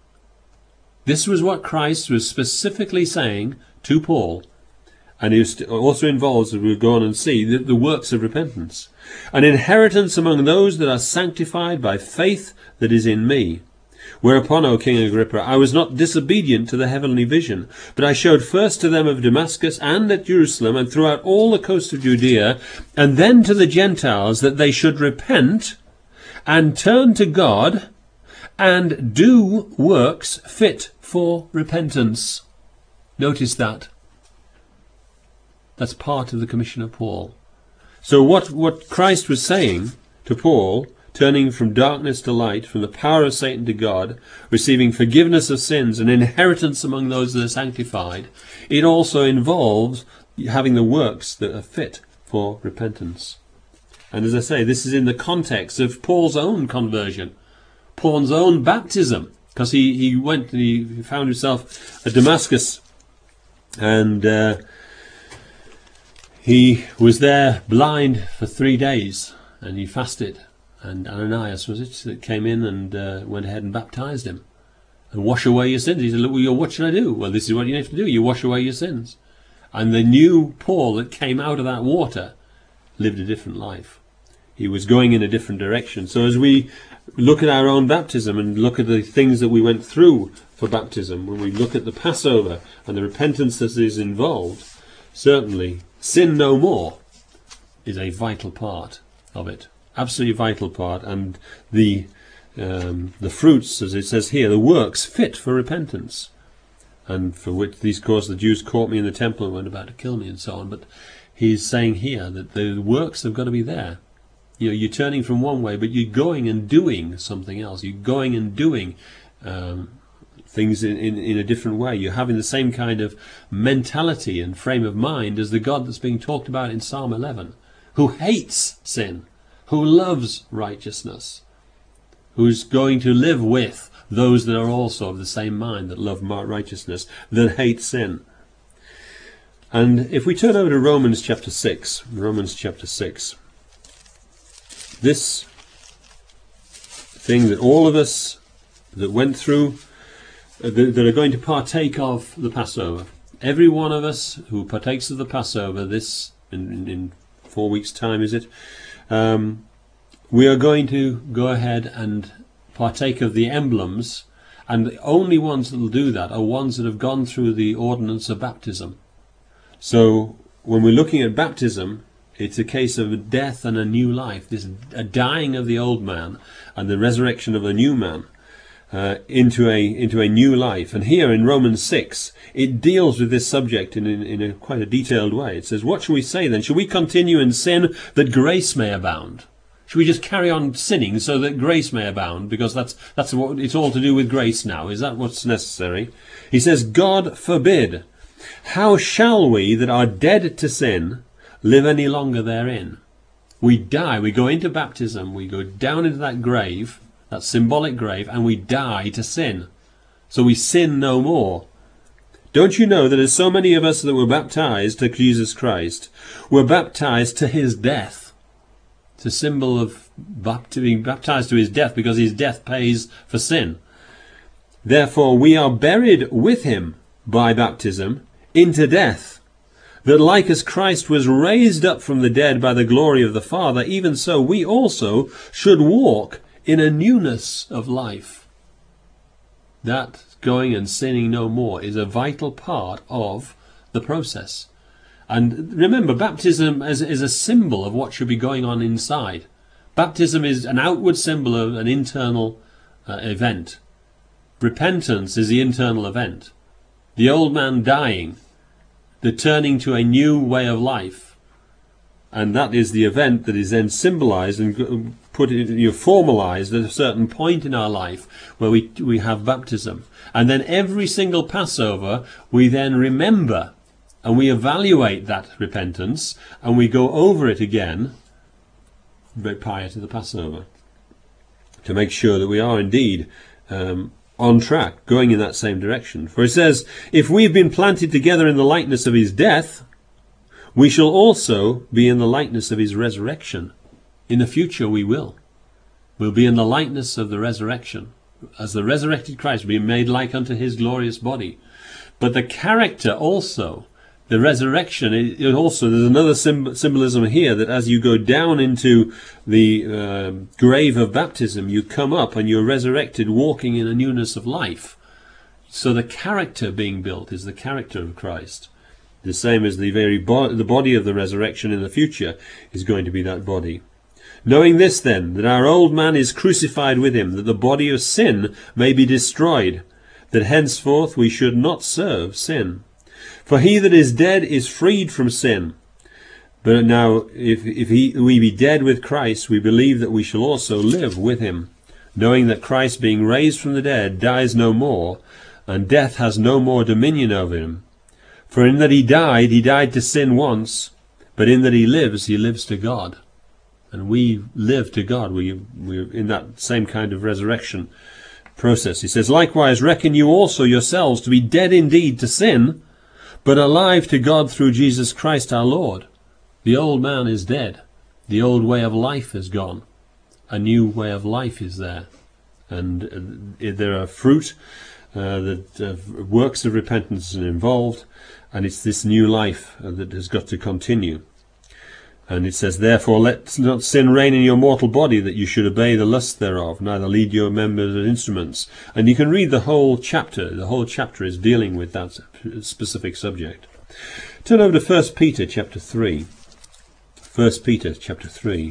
This was what Christ was specifically saying to Paul. And it also involves, as we'll go on and see, the, the works of repentance. An inheritance among those that are sanctified by faith that is in me. Whereupon, O King Agrippa, I was not disobedient to the heavenly vision, but I showed first to them of Damascus and at Jerusalem and throughout all the coast of Judea, and then to the Gentiles, that they should repent and turn to God and do works fit for repentance. Notice that. That's part of the commission of Paul. So what, what Christ was saying to Paul, turning from darkness to light, from the power of Satan to God, receiving forgiveness of sins and inheritance among those that are sanctified, it also involves having the works that are fit for repentance. And as I say, this is in the context of Paul's own conversion, Paul's own baptism, because he, he went and he found himself at Damascus, and uh, he was there blind for three days, and he fasted. And Ananias, was it, that came in and uh, went ahead and baptized him and wash away your sins. He said, look, well, what should I do? Well, this is what you have to do. You wash away your sins. And the new Paul that came out of that water lived a different life. He was going in a different direction. So as we look at our own baptism and look at the things that we went through for baptism, when we look at the Passover and the repentance that is involved, certainly sin no more is a vital part of it. Absolutely vital part. And the um, the fruits, as it says here, the works fit for repentance. And for which these cause the Jews caught me in the temple and were about to kill me and so on. But he's saying here that the works have got to be there. You know, you're turning from one way, but you're going and doing something else. You're going and doing um, things in, in, in a different way. You're having the same kind of mentality and frame of mind as the God that's being talked about in Psalm eleven, who hates sin, who loves righteousness, who's going to live with those that are also of the same mind, that love righteousness, that hate sin. And if we turn over to Romans chapter six, Romans chapter six, this thing that all of us that went through, uh, that, that are going to partake of the Passover, every one of us who partakes of the Passover, this in, in, in four weeks' time, is it? Um, we are going to go ahead and partake of the emblems, and the only ones that will do that are ones that have gone through the ordinance of baptism. So when we're looking at baptism, it's a case of a death and a new life, this a dying of the old man and the resurrection of a new man uh, into a into a new life. And here in Romans six, it deals with this subject in, in, in a quite a detailed way. It says, what shall we say then? Shall we continue in sin that grace may abound? Should we just carry on sinning so that grace may abound? Because that's that's what it's all to do with grace now. Is that what's necessary? He says, God forbid. How shall we that are dead to sin live any longer therein? We die, we go into baptism, we go down into that grave, that symbolic grave, and we die to sin. So we sin no more. Don't you know that as so many of us that were baptized to Jesus Christ were baptized to his death? It's a symbol of being baptized to his death, because his death pays for sin. Therefore we are buried with him by baptism into death, that like as Christ was raised up from the dead by the glory of the Father, even so we also should walk in a newness of life. That going and sinning no more is a vital part of the process. And remember, baptism is, is a symbol of what should be going on inside. Baptism is an outward symbol of an internal uh, event. Repentance is the internal event. The old man dying, the turning to a new way of life. And that is the event that is then symbolized and put in, you know, formalized at a certain point in our life where we, we have baptism. And then every single Passover, we then remember and we evaluate that repentance and we go over it again prior to the Passover to make sure that we are indeed um, on track, going in that same direction. For it says, if we've been planted together in the likeness of his death, we shall also be in the likeness of his resurrection. In the future we will. We'll be in the likeness of the resurrection. As the resurrected Christ will be made like unto his glorious body. But the character also, the resurrection, it also, there's another symbolism here, that as you go down into the uh, grave of baptism, you come up and you're resurrected, walking in a newness of life. So the character being built is the character of Christ. The same as the very bo- the body of the resurrection in the future is going to be that body. Knowing this then, that our old man is crucified with him, that the body of sin may be destroyed, that henceforth we should not serve sin. For he that is dead is freed from sin. But now, if, if he, we be dead with Christ, we believe that we shall also live with him, knowing that Christ, being raised from the dead, dies no more, and death has no more dominion over him. For in that he died, he died to sin once, but in that he lives, he lives to God. And we live to God. We, we're in that same kind of resurrection process. He says, likewise, reckon you also yourselves to be dead indeed to sin, but alive to God through Jesus Christ our Lord. The old man is dead. The old way of life is gone. A new way of life is there. And uh, there are fruit, uh, that uh, works of repentance are involved, and it's this new life uh, that has got to continue. And it says, therefore, let not sin reign in your mortal body, that you should obey the lust thereof, neither lead your members as instruments. And you can read the whole chapter. The whole chapter is dealing with that specific subject. Turn over to First Peter chapter three. First Peter chapter three.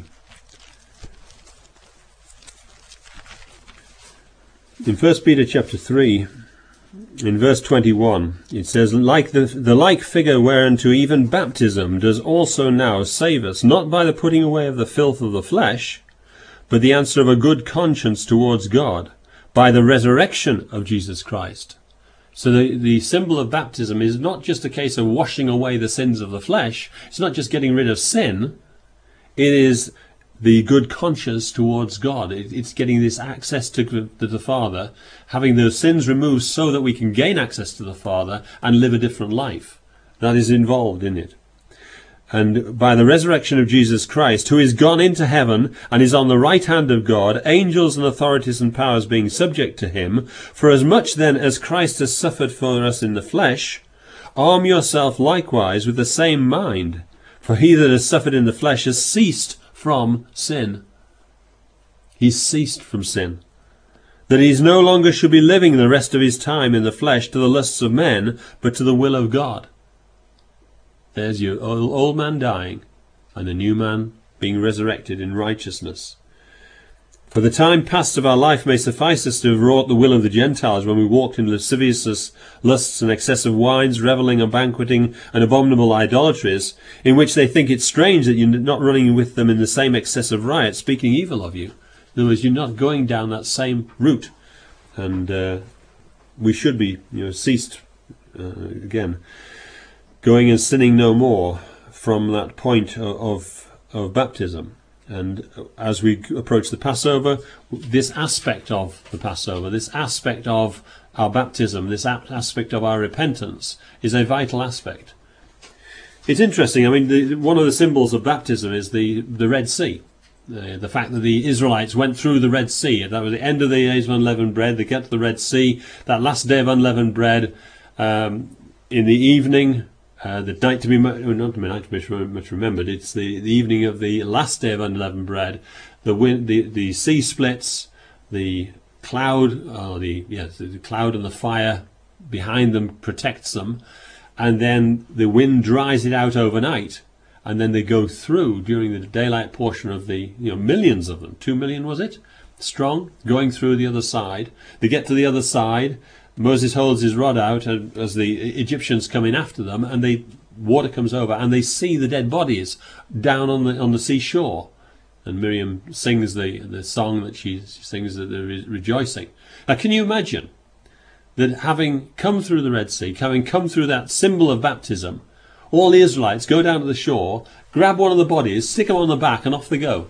In First Peter chapter three, in verse twenty-one, it says, like the, the like figure whereunto even baptism does also now save us, not by the putting away of the filth of the flesh, but the answer of a good conscience towards God, by the resurrection of Jesus Christ. So the, the symbol of baptism is not just a case of washing away the sins of the flesh. It's not just getting rid of sin. It is the good conscience towards God. It, it's getting this access to, to the Father, having those sins removed so that we can gain access to the Father and live a different life. That is involved in it. And by the resurrection of Jesus Christ, who is gone into heaven and is on the right hand of God, angels and authorities and powers being subject to him, for as much then as Christ has suffered for us in the flesh, arm yourself likewise with the same mind. For he that has suffered in the flesh has ceased from sin. He's ceased from sin. That he no longer should be living the rest of his time in the flesh to the lusts of men, but to the will of God. There's your old man dying, and the new man being resurrected in righteousness. For the time past of our life may suffice us to have wrought the will of the Gentiles, when we walked in lasciviousness, lusts, and excessive wines, revelling and banqueting, and abominable idolatries, in which they think it strange that you're not running with them in the same excessive riot, speaking evil of you. In other words, you're not going down that same route. And uh, we should be, you know, ceased uh, again. Going and sinning no more from that point of of baptism. And as we approach the Passover, this aspect of the Passover, this aspect of our baptism, this aspect of our repentance is a vital aspect. It's interesting. I mean, the, one of the symbols of baptism is the, the Red Sea. Uh, the fact that the Israelites went through the Red Sea. That was the end of the days of unleavened bread. They get to the Red Sea. That last day of unleavened bread, um, in the evening, uh, the night to be not the night to be much remembered. It's the, the evening of the last day of unleavened bread. The wind, the the sea splits. The cloud, or the yes, the cloud and the fire behind them protects them, and then the wind dries it out overnight. And then they go through during the daylight portion of the, you know, millions of them, two million was it, strong, going through the other side. They get to the other side. Moses holds his rod out and, as the Egyptians come in after them, and the water comes over, and they see the dead bodies down on the on the seashore. And Miriam sings the the song that she, she sings, that they're rejoicing. Now, can you imagine that having come through the Red Sea, having come through that symbol of baptism, all the Israelites go down to the shore, grab one of the bodies, stick them on the back, and off they go.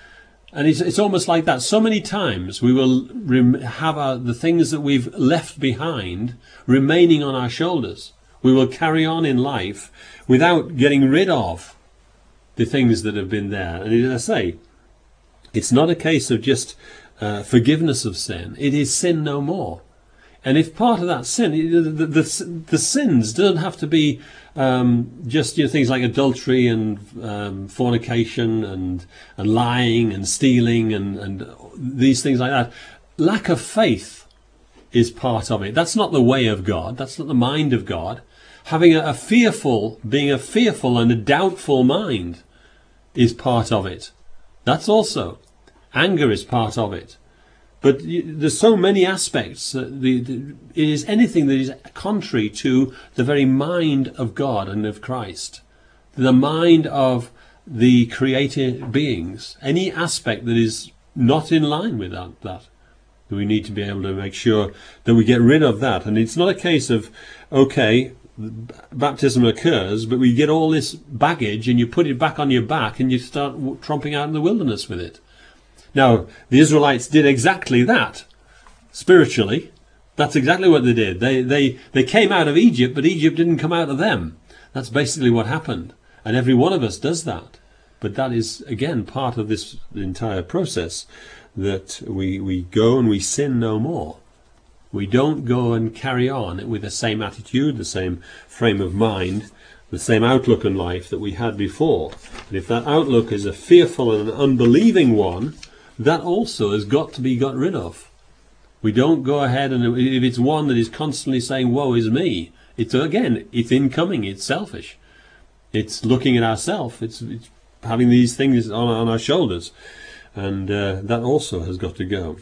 And it's, it's almost like that. So many times we will rem- have our, the things that we've left behind remaining on our shoulders. We will carry on in life without getting rid of the things that have been there. And as I say, it's not a case of just uh, forgiveness of sin. It is sin no more. And if part of that sin, the, the, the, the sins don't have to be um, just, you know, things like adultery and um, fornication and and lying and stealing and, and these things like that. Lack of faith is part of it. That's not the way of God. That's not the mind of God. Having a, a fearful, being a fearful and a doubtful mind is part of it. That's also. Anger is part of it. But there's so many aspects. Uh, the, the, it is anything that is contrary to the very mind of God and of Christ. The mind of the created beings. Any aspect that is not in line with that, that. We need to be able to make sure that we get rid of that. And it's not a case of, okay, baptism occurs, but we get all this baggage and you put it back on your back and you start tromping out in the wilderness with it. Now, the Israelites did exactly that, spiritually. That's exactly what they did. They, they, they came out of Egypt, but Egypt didn't come out of them. That's basically what happened. And every one of us does that. But that is, again, part of this entire process, that we, we go and we sin no more. We don't go and carry on with the same attitude, the same frame of mind, the same outlook on life that we had before. And if that outlook is a fearful and an unbelieving one, that also has got to be got rid of. We don't go ahead, and if it's one that is constantly saying, woe is me, it's, again, it's incoming, it's selfish. It's looking at ourselves, it's, it's having these things on, on our shoulders. And uh, that also has got to go.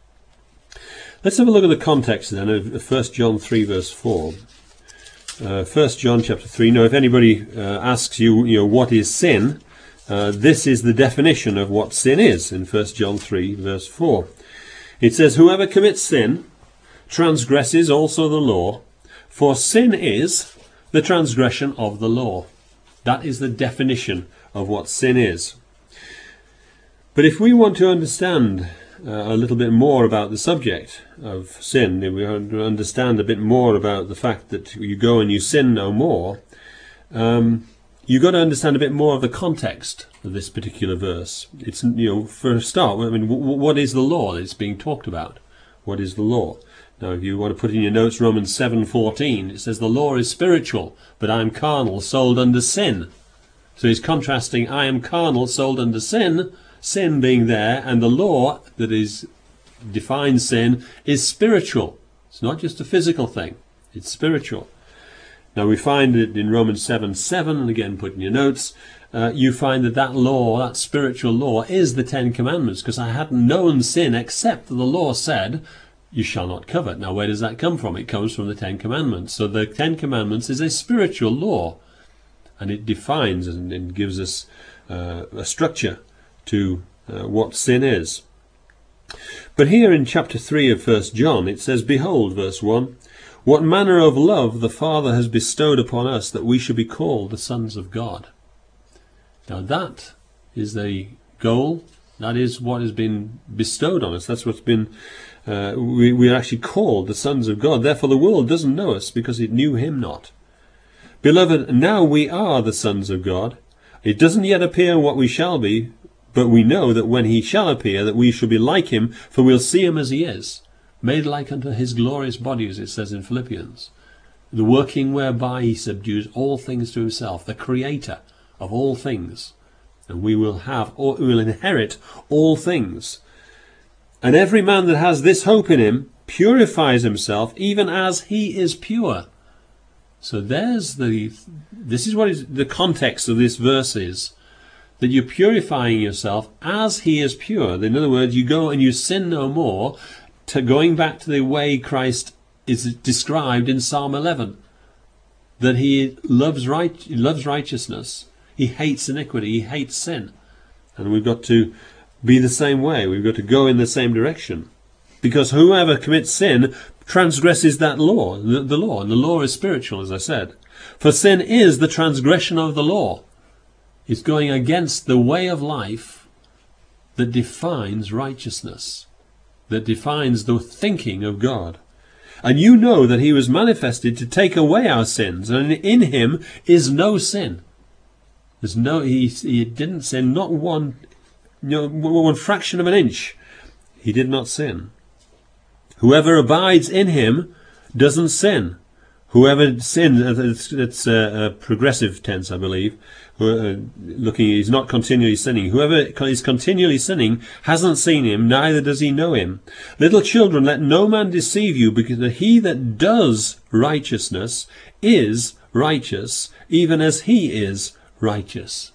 Let's have a look at the context then of First John three verse four. Uh, First John chapter three. Now, if anybody uh, asks you, you know, what is sin, uh, this is the definition of what sin is in First John three verse four. It says, whoever commits sin transgresses also the law, for sin is the transgression of the law. That is the definition of what sin is. But if we want to understand Uh, a little bit more about the subject of sin, if we want to understand a bit more about the fact that you go and you sin no more, um, you've got to understand a bit more of the context of this particular verse. It's, you know, for a start, I mean, w- what is the law that's being talked about? What is the law? Now, if you want to put in your notes Romans seven fourteen, it says, the law is spiritual, but I am carnal, sold under sin. So he's contrasting, I am carnal, sold under sin, sin being there, and the law that is defines sin is spiritual. It's not just a physical thing, it's spiritual. Now we find it in Romans seven seven, and again put in your notes, uh, you find that that law, that spiritual law, is the Ten Commandments, because I hadn't known sin except that the law said, you shall not covet. Now where does that come from? It comes from the Ten Commandments. So the Ten Commandments is a spiritual law, and it defines and, and gives us uh, a structure to uh, what sin is. But here in chapter three of First John, it says, behold, verse one, what manner of love the Father has bestowed upon us, that we should be called the sons of God. Now that is the goal. That is what has been bestowed on us. That's what's been, uh, we, we are actually called the sons of God. Therefore the world doesn't know us because it knew him not. Beloved, now we are the sons of God. It doesn't yet appear what we shall be, but we know that when he shall appear, that we shall be like him, for we'll see him as he is, made like unto his glorious body, as it says in Philippians. The working whereby he subdues all things to himself, the creator of all things. And we will have, or we will inherit all things. And every man that has this hope in him purifies himself, even as he is pure. So there's the, this is what is the context of this verse is, that you're purifying yourself as he is pure. In other words, you go and you sin no more, to going back to the way Christ is described in Psalm eleven, that he loves right, he loves righteousness, he hates iniquity, he hates sin. And we've got to be the same way. We've got to go in the same direction. Because whoever commits sin transgresses that law, the, the law. And the law is spiritual, as I said. For sin is the transgression of the law. It's going against the way of life that defines righteousness, that defines the thinking of God. And you know that he was manifested to take away our sins, and in him is no sin. There's no, he, he didn't sin, not one, you know, one fraction of an inch. He did not sin. Whoever abides in him doesn't sin. Whoever sins, it's a, a progressive tense, I believe. Uh, looking, he's not continually sinning. Whoever is continually sinning hasn't seen him, neither does he know him. Little children, let no man deceive you, because he that does righteousness is righteous, even as he is righteous.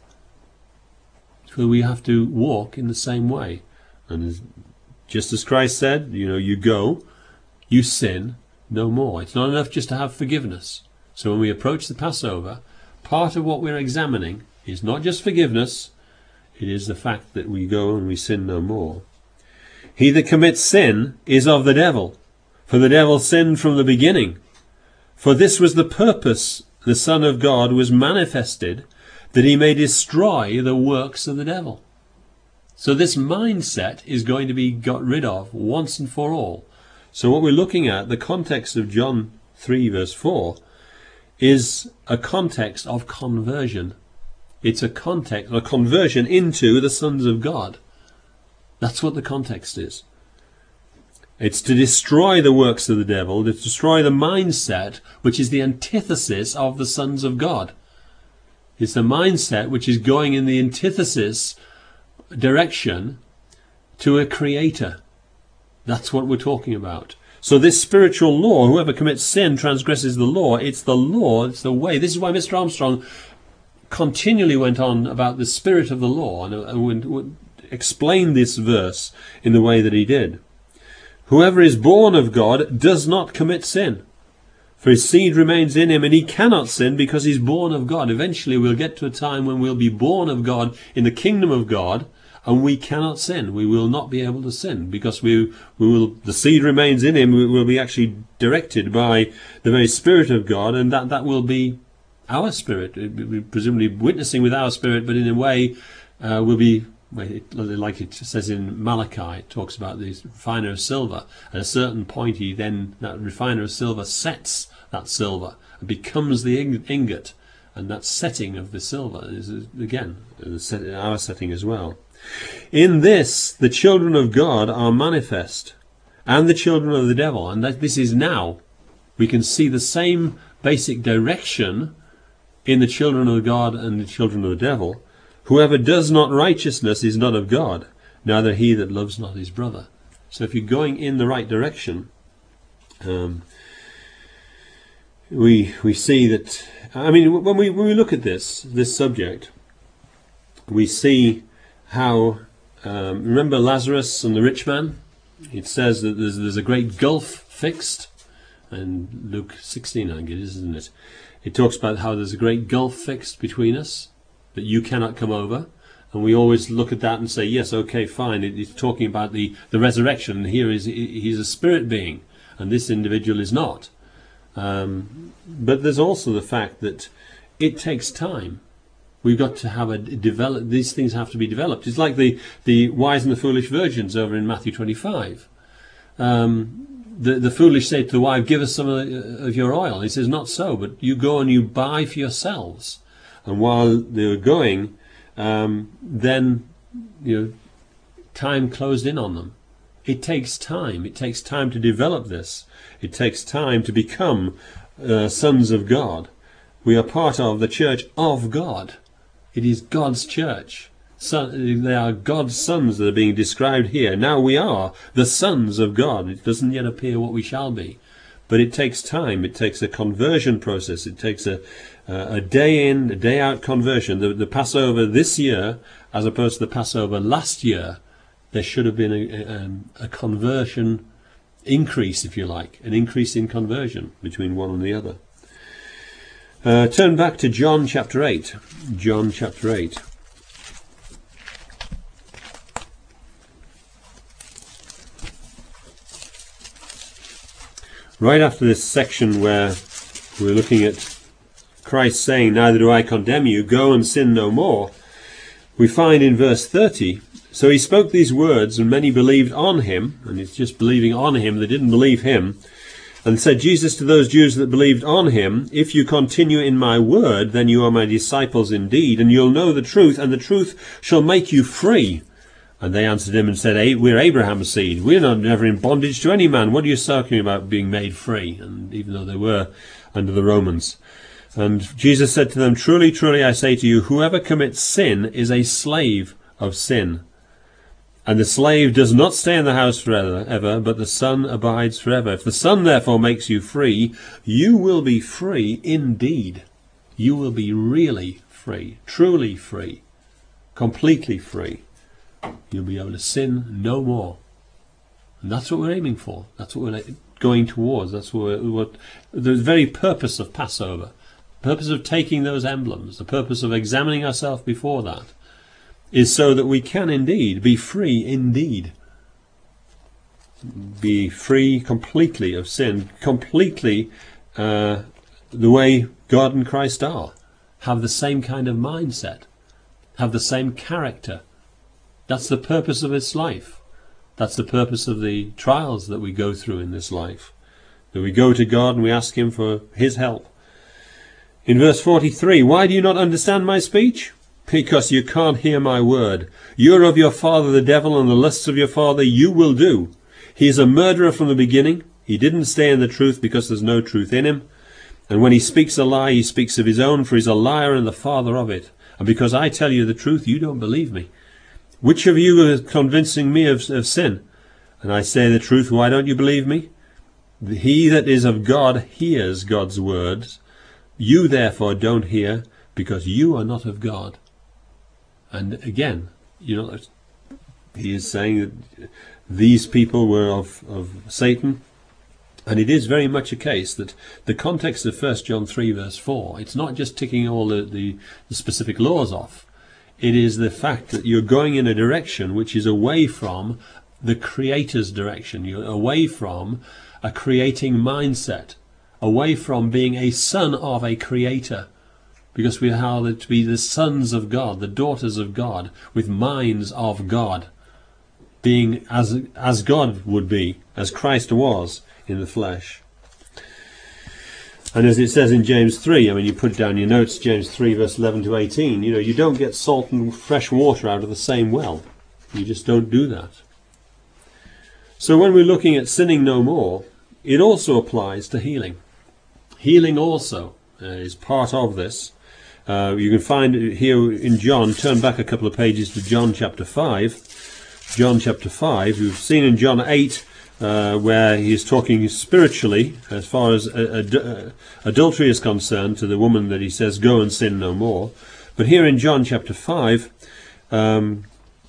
So we have to walk in the same way. And just as Christ said, you know, you go, you sin no more. It's not enough just to have forgiveness. So when we approach the Passover, part of what we're examining is not just forgiveness, it is the fact that we go and we sin no more. He that commits sin is of the devil, for the devil sinned from the beginning. For this was the purpose the Son of God was manifested, that he may destroy the works of the devil. So this mindset is going to be got rid of once and for all. So what we're looking at, the context of John three verse four, is a context of conversion. It's a context, a conversion into the sons of God. That's what the context is. It's to destroy the works of the devil, to destroy the mindset which is the antithesis of the sons of God. It's the mindset which is going in the antithesis direction to a creator. That's what we're talking about. So this spiritual law, whoever commits sin transgresses the law. It's the law, it's the way. This is why Mister Armstrong continually went on about the spirit of the law and would, would explain this verse in the way that he did. Whoever is born of God does not commit sin, for his seed remains in him, and he cannot sin because he's born of God. Eventually we'll get to a time when we'll be born of God in the kingdom of God, and we cannot sin. We will not be able to sin because we we will. The seed remains in him. We will be actually directed by the very Spirit of God, and that that will be our spirit. Presumably witnessing with our spirit, but in a way uh, will be like it says in Malachi. It talks about the refiner of silver. At a certain point, he then that refiner of silver sets that silver and becomes the ingot, and that setting of the silver is again our setting as well. In this, the children of God are manifest, and the children of the devil. And that this is now. We can see the same basic direction in the children of God and the children of the devil. Whoever does not righteousness is not of God, neither he that loves not his brother. So if you're going in the right direction, um, we we see that. I mean, when we when we look at this this subject, we see how, um, remember Lazarus and the rich man? It says that there's, there's a great gulf fixed, and Luke sixteen, I think it is, isn't it? It talks about how there's a great gulf fixed between us that you cannot come over, and we always look at that and say, yes, okay, fine. It, it's talking about the, the resurrection, and here is he's a spirit being, and this individual is not. Um, but there's also the fact that it takes time. We've got to have a develop. These things have to be developed. It's like the the wise and the foolish virgins over in Matthew twenty-five. Um, the the foolish say to the wife, "Give us some of, of your oil." And he says, "Not so, but you go and you buy for yourselves." And while they were going, um, then you know, time closed in on them. It takes time. It takes time to develop this. It takes time to become uh, sons of God. We are part of the church of God. It is God's church. So, they are God's sons that are being described here. Now we are the sons of God. It doesn't yet appear what we shall be. But it takes time. It takes a conversion process. It takes a, uh, a day in, a day out conversion. The, the Passover this year, as opposed to the Passover last year, there should have been a, a, a conversion increase, if you like, an increase in conversion between one and the other. Uh, turn back to John chapter eight. John chapter eight. Right after this section where we're looking at Christ saying, "Neither do I condemn you, go and sin no more," we find in verse thirty, "So he spoke these words, and many believed on him," and it's just believing on him, they didn't believe him, "and said Jesus to those Jews that believed on him, If you continue in my word, then you are my disciples indeed, and you'll know the truth, and the truth shall make you free. And they answered him and said, We're Abraham's seed. We're not never in bondage to any man. What are you talking about being made free? And even though they were under the Romans. And Jesus said to them, Truly, truly, I say to you, whoever commits sin is a slave of sin. And the slave does not stay in the house forever, ever, but the Son abides forever. If the Son therefore makes you free, you will be free indeed. You will be really free, truly free, completely free. You'll be able to sin no more. And that's what we're aiming for. That's what we're going towards. That's what, what the very purpose of Passover, the purpose of taking those emblems, the purpose of examining ourselves before that, is so that we can indeed be free indeed. Be free completely of sin, completely uh, the way God and Christ are. Have the same kind of mindset. Have the same character. That's the purpose of this life. That's the purpose of the trials that we go through in this life. That we go to God and we ask him for his help. In verse forty-three, why do you not understand my speech? Because you can't hear my word. You're of your father the devil, and the lusts of your father you will do. He is a murderer from the beginning. He didn't stay in the truth because there's no truth in him. And when he speaks a lie, he speaks of his own, for he's a liar and the father of it. And because I tell you the truth, you don't believe me. Which of you is convincing me of, of sin? And I say the truth, why don't you believe me? He that is of God hears God's words. You therefore don't hear, because you are not of God. And again, you know, he is saying that these people were of, of Satan. And it is very much a case that the context of First John three verse four, it's not just ticking all the, the, the specific laws off. It is the fact that you're going in a direction which is away from the Creator's direction. You're away from a creating mindset, away from being a son of a Creator. Because we are to be the sons of God, the daughters of God, with minds of God, being as, as God would be, as Christ was in the flesh. And as it says in James three, I mean, you put down your notes, James three, verse eleven to eighteen, you know, you don't get salt and fresh water out of the same well. You just don't do that. So when we're looking at sinning no more, it also applies to healing. Healing also uh, is part of this. Uh, you can find it here in John, turn back a couple of pages to John chapter five. John chapter five, we've seen in John eight, Uh, where he is talking spiritually as far as uh, ad- adultery is concerned to the woman that he says, go and sin no more. But here in John chapter five, um,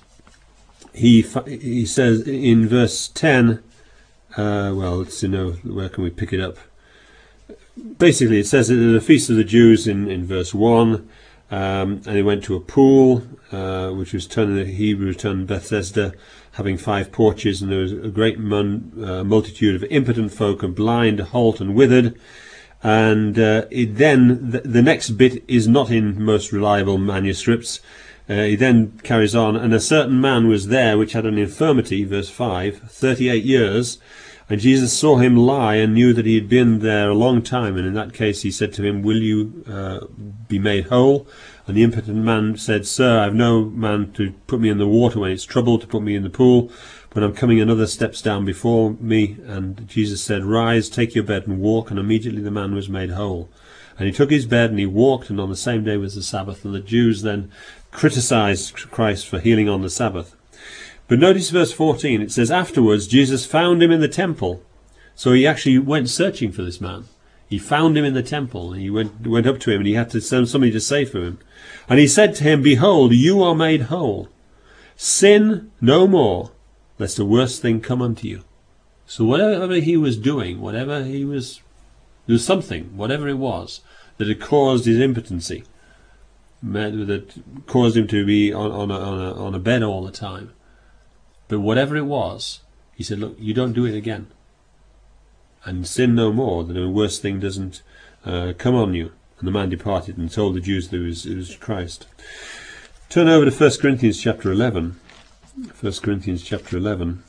he he says in verse ten, uh, well, let's see, no, where can we pick it up? Basically, it says at the Feast of the Jews in, in verse one, um, and he went to a pool, uh, which was turned in the Hebrew term Bethesda, having five porches, and there was a great mun, uh, multitude of impotent folk, and blind, halt, and withered. And uh, it then, the, the next bit is not in most reliable manuscripts. Uh, he then carries on, and a certain man was there which had an infirmity, verse five, thirty-eight years, and Jesus saw him lie and knew that he had been there a long time, and in that case he said to him, will you uh, be made whole? And the impotent man said, Sir, I have no man to put me in the water when it's troubled, to put me in the pool, when I'm coming another steps down before me. And Jesus said, Rise, take your bed and walk, and immediately the man was made whole. And he took his bed and he walked, and on the same day was the Sabbath, and the Jews then criticized Christ for healing on the Sabbath. But notice verse fourteen, it says, afterwards Jesus found him in the temple. So he actually went searching for this man. He found him in the temple, and he went, went up to him, and he had to send somebody to say for him. And he said to him, Behold, you are made whole. Sin no more, lest a worse thing come unto you. So whatever he was doing, whatever he was, there was something, whatever it was, that had caused his impotency, that caused him to be on, on, a, on, a, on a bed all the time. But whatever it was, he said, look, you don't do it again. And sin no more, that a worse thing doesn't uh, come on you. And the man departed and told the Jews that it was, it was Christ. Turn over to First Corinthians chapter eleven. First Corinthians chapter eleven.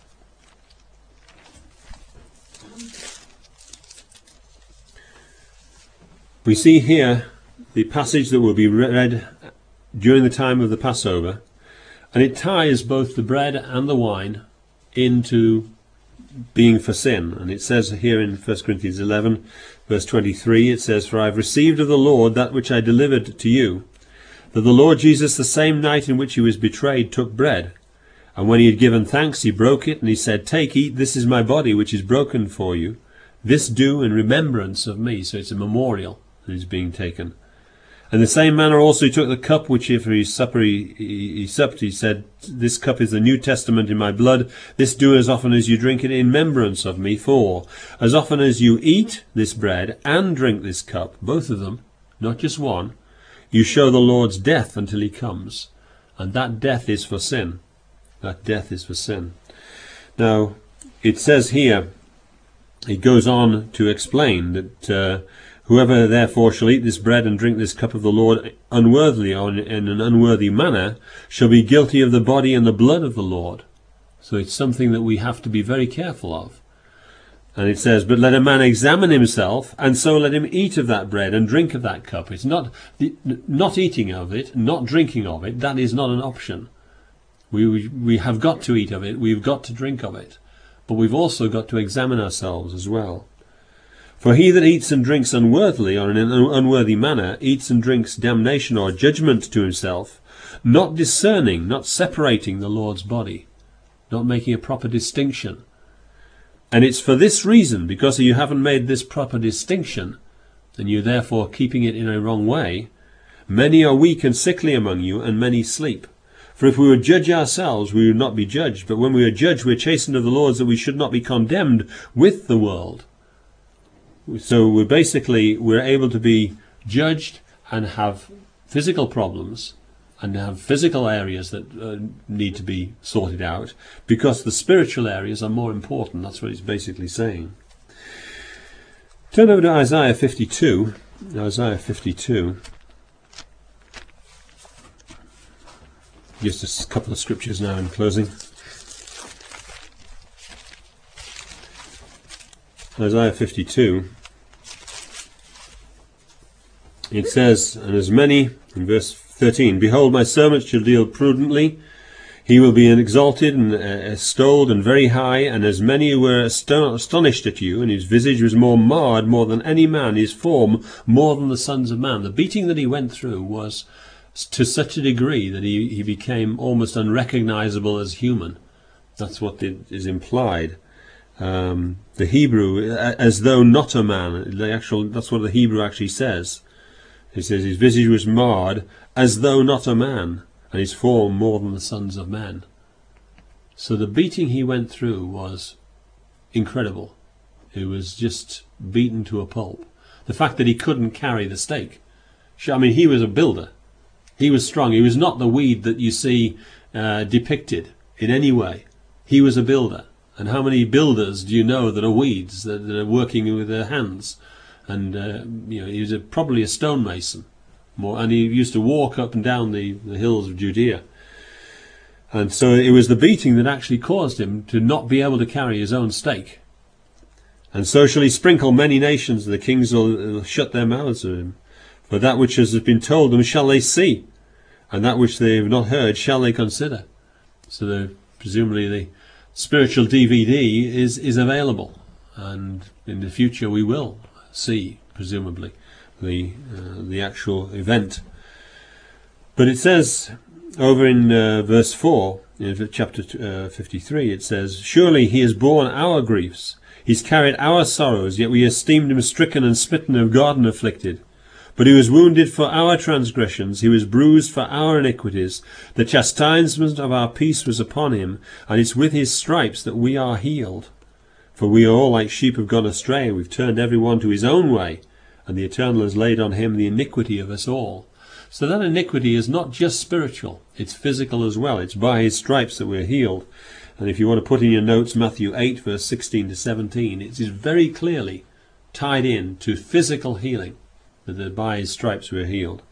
We see here the passage that will be read during the time of the Passover, and it ties both the bread and the wine into being for sin. And it says here in First Corinthians eleven, verse twenty-three, it says, For I have received of the Lord that which I delivered to you, that the Lord Jesus, the same night in which he was betrayed, took bread. And when he had given thanks, he broke it, and he said, Take, eat, this is my body, which is broken for you. This do in remembrance of me. So it's a memorial that is being taken. In the same manner also he took the cup, which after his supper he, he, he supped, he said, This cup is the New Testament in my blood. This do as often as you drink it in remembrance of me. For as often as you eat this bread and drink this cup, both of them, not just one, you show the Lord's death until he comes. And that death is for sin. That death is for sin. Now, it says here, it goes on to explain that uh, whoever therefore shall eat this bread and drink this cup of the Lord unworthily or in an unworthy manner shall be guilty of the body and the blood of the Lord. So it's something that we have to be very careful of. And it says, But let a man examine himself, and so let him eat of that bread and drink of that cup. It's not the, not eating of it, not drinking of it. That is not an option. We, we we have got to eat of it. We've got to drink of it. But we've also got to examine ourselves as well. For he that eats and drinks unworthily or in an unworthy manner eats and drinks damnation or judgment to himself, not discerning, not separating the Lord's body, not making a proper distinction. And it's for this reason, because you haven't made this proper distinction, and you're therefore keeping it in a wrong way, many are weak and sickly among you, and many sleep. For if we would judge ourselves, we would not be judged. But when we are judged, we are chastened of the Lord, that we should not be condemned with the world. So we're basically, we're able to be judged and have physical problems and have physical areas that uh, need to be sorted out, because the spiritual areas are more important. That's what he's basically saying. Turn over to Isaiah fifty-two. Isaiah fifty-two. Just a couple of scriptures now in closing. Isaiah fifty-two. It says, And as many, in verse thirteen, Behold, my servant shall deal prudently. He will be exalted and extolled and very high, and as many were astonished at you, and his visage was more marred more than any man, his form more than the sons of man. The beating that he went through was to such a degree that he, he became almost unrecognizable as human. That's what is implied. Um, the Hebrew, as though not a man, the actual, that's what the Hebrew actually says. It says his visage was marred as though not a man, and his form more than the sons of men. So the beating he went through was incredible. He was just beaten to a pulp. The fact that he couldn't carry the stake. I mean, he was a builder. He was strong. He was not the weed that you see uh, depicted in any way. He was a builder. And how many builders do you know that are weeds, that, that are working with their hands? and uh, you know, he was a, probably a stonemason, more, and he used to walk up and down the, the hills of Judea. And so it was the beating that actually caused him to not be able to carry his own stake. And so shall he sprinkle many nations, and the kings will shut their mouths at him. For that which has been told them shall they see, and that which they have not heard shall they consider. So the, presumably the spiritual D V D is, is available, and in the future we will see, presumably, the, uh, the actual event. But it says over in uh, verse four, in chapter uh, fifty-three, it says, surely he has borne our griefs, he's carried our sorrows, yet we esteemed him stricken and smitten of God and afflicted. But he was wounded for our transgressions, he was bruised for our iniquities. The chastisement of our peace was upon him, and it's with his stripes that we are healed. For we are all like sheep have gone astray, we've turned every one to his own way, and the Eternal has laid on him the iniquity of us all. So that iniquity is not just spiritual, it's physical as well. It's by his stripes that we're healed. And if you want to put in your notes Matthew eight, verse sixteen to seventeen, it is very clearly tied in to physical healing, that by his stripes we're healed.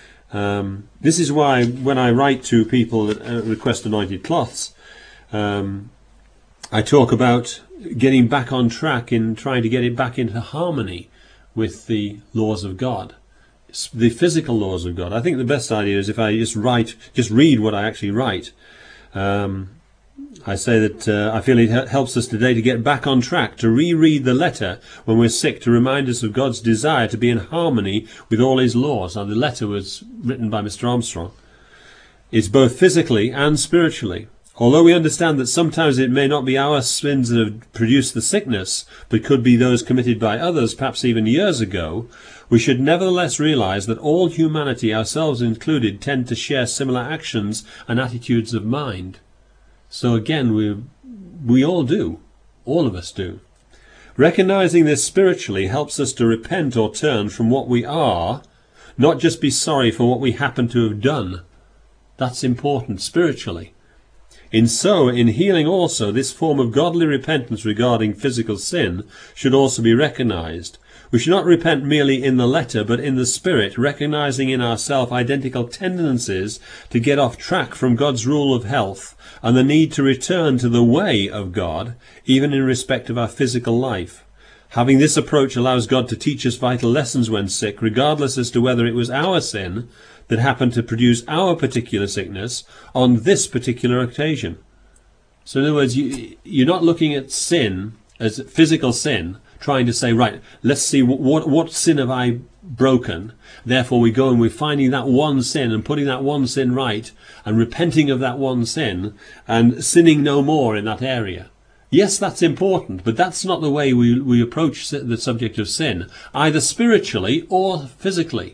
Um, this is why when I write to people that uh, request anointed cloths, um, I talk about getting back on track in trying to get it back into harmony with the laws of God, the physical laws of God. I think the best idea is if I just write, just read what I actually write. Um, I say that uh, I feel it helps us today to get back on track, to reread the letter when we're sick, to remind us of God's desire to be in harmony with all his laws. Now, the letter was written by Mister Armstrong. It's both physically and spiritually. Although we understand that sometimes it may not be our sins that have produced the sickness, but could be those committed by others, perhaps even years ago, we should nevertheless realize that all humanity, ourselves included, tend to share similar actions and attitudes of mind. So again, we we all do. All of us do. Recognizing this spiritually helps us to repent or turn from what we are, not just be sorry for what we happen to have done. That's important spiritually. In so, in healing also, this form of godly repentance regarding physical sin should also be recognized. We should not repent merely in the letter, but in the spirit, recognizing in ourselves identical tendencies to get off track from God's rule of health and the need to return to the way of God, even in respect of our physical life. Having this approach allows God to teach us vital lessons when sick, regardless as to whether it was our sin that happened to produce our particular sickness on this particular occasion. So in other words, you, you're not looking at sin as physical sin, trying to say, right, let's see what, what, what sin have I broken. Therefore we go and we're finding that one sin and putting that one sin right and repenting of that one sin and sinning no more in that area. Yes, that's important, but that's not the way we, we approach the subject of sin, either spiritually or physically.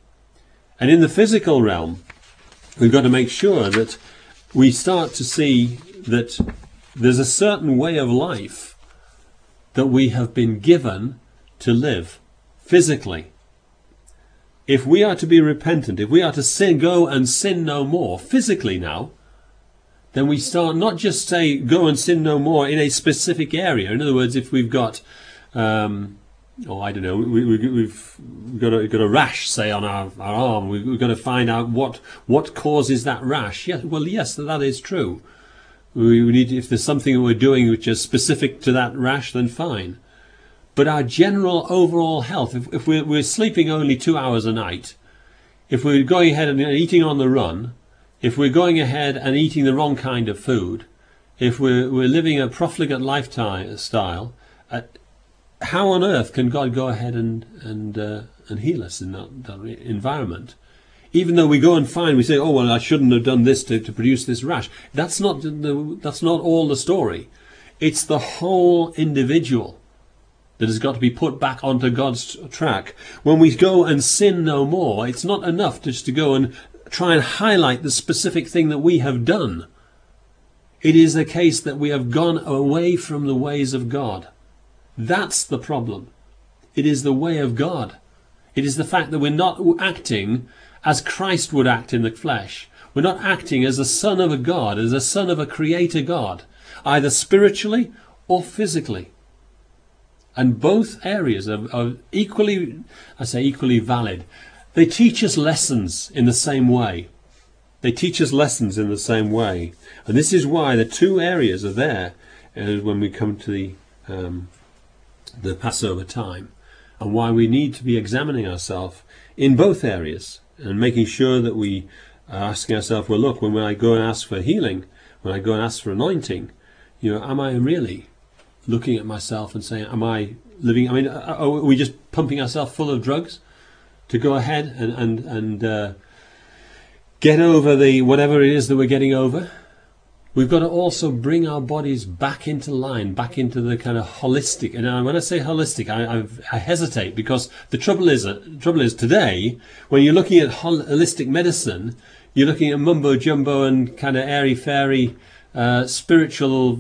And in the physical realm, we've got to make sure that we start to see that there's a certain way of life that we have been given to live physically. If we are to be repentant, if we are to sin, go and sin no more physically now, then we start not just say go and sin no more in a specific area. In other words, if we've got um, oh, I don't know, we, we, we've got a, got a rash, say, on our, our arm. We, we've got to find out what what causes that rash. Yes, well, yes, that is true. We, we need, if there's something we're doing which is specific to that rash, then fine. But our general overall health, if, if we're, we're sleeping only two hours a night, if we're going ahead and eating on the run, if we're going ahead and eating the wrong kind of food, if we're, we're living a profligate lifestyle, uh, how on earth can God go ahead and and uh, and heal us in that, that environment? Even though we go and find, we say, oh well, I shouldn't have done this to, to produce this rash. That's not the, that's not all the story. It's the whole individual that has got to be put back onto God's track. When we go and sin no more, it's not enough just to go and try and highlight the specific thing that we have done. It is a case that we have gone away from the ways of God. That's the problem. It is the way of God. It is the fact that we're not acting as Christ would act in the flesh. We're not acting as a son of a God, as a son of a creator God, either spiritually or physically. And both areas are, are equally, I say equally valid. They teach us lessons in the same way. They teach us lessons in the same way. And this is why the two areas are there uh, when we come to the, um, the Passover time, and why we need to be examining ourselves in both areas and making sure that we are asking ourselves, well, look, when I go and ask for healing, when I go and ask for anointing, you know, am I really looking at myself and saying, am I living, I mean, are we just pumping ourselves full of drugs to go ahead and, and, and uh, get over the whatever it is that we're getting over? We've got to also bring our bodies back into line, back into the kind of holistic. And when I say holistic, I, I've, I hesitate, because the trouble is, uh, trouble is today, when you're looking at holistic medicine, you're looking at mumbo jumbo and kind of airy fairy uh, spiritual,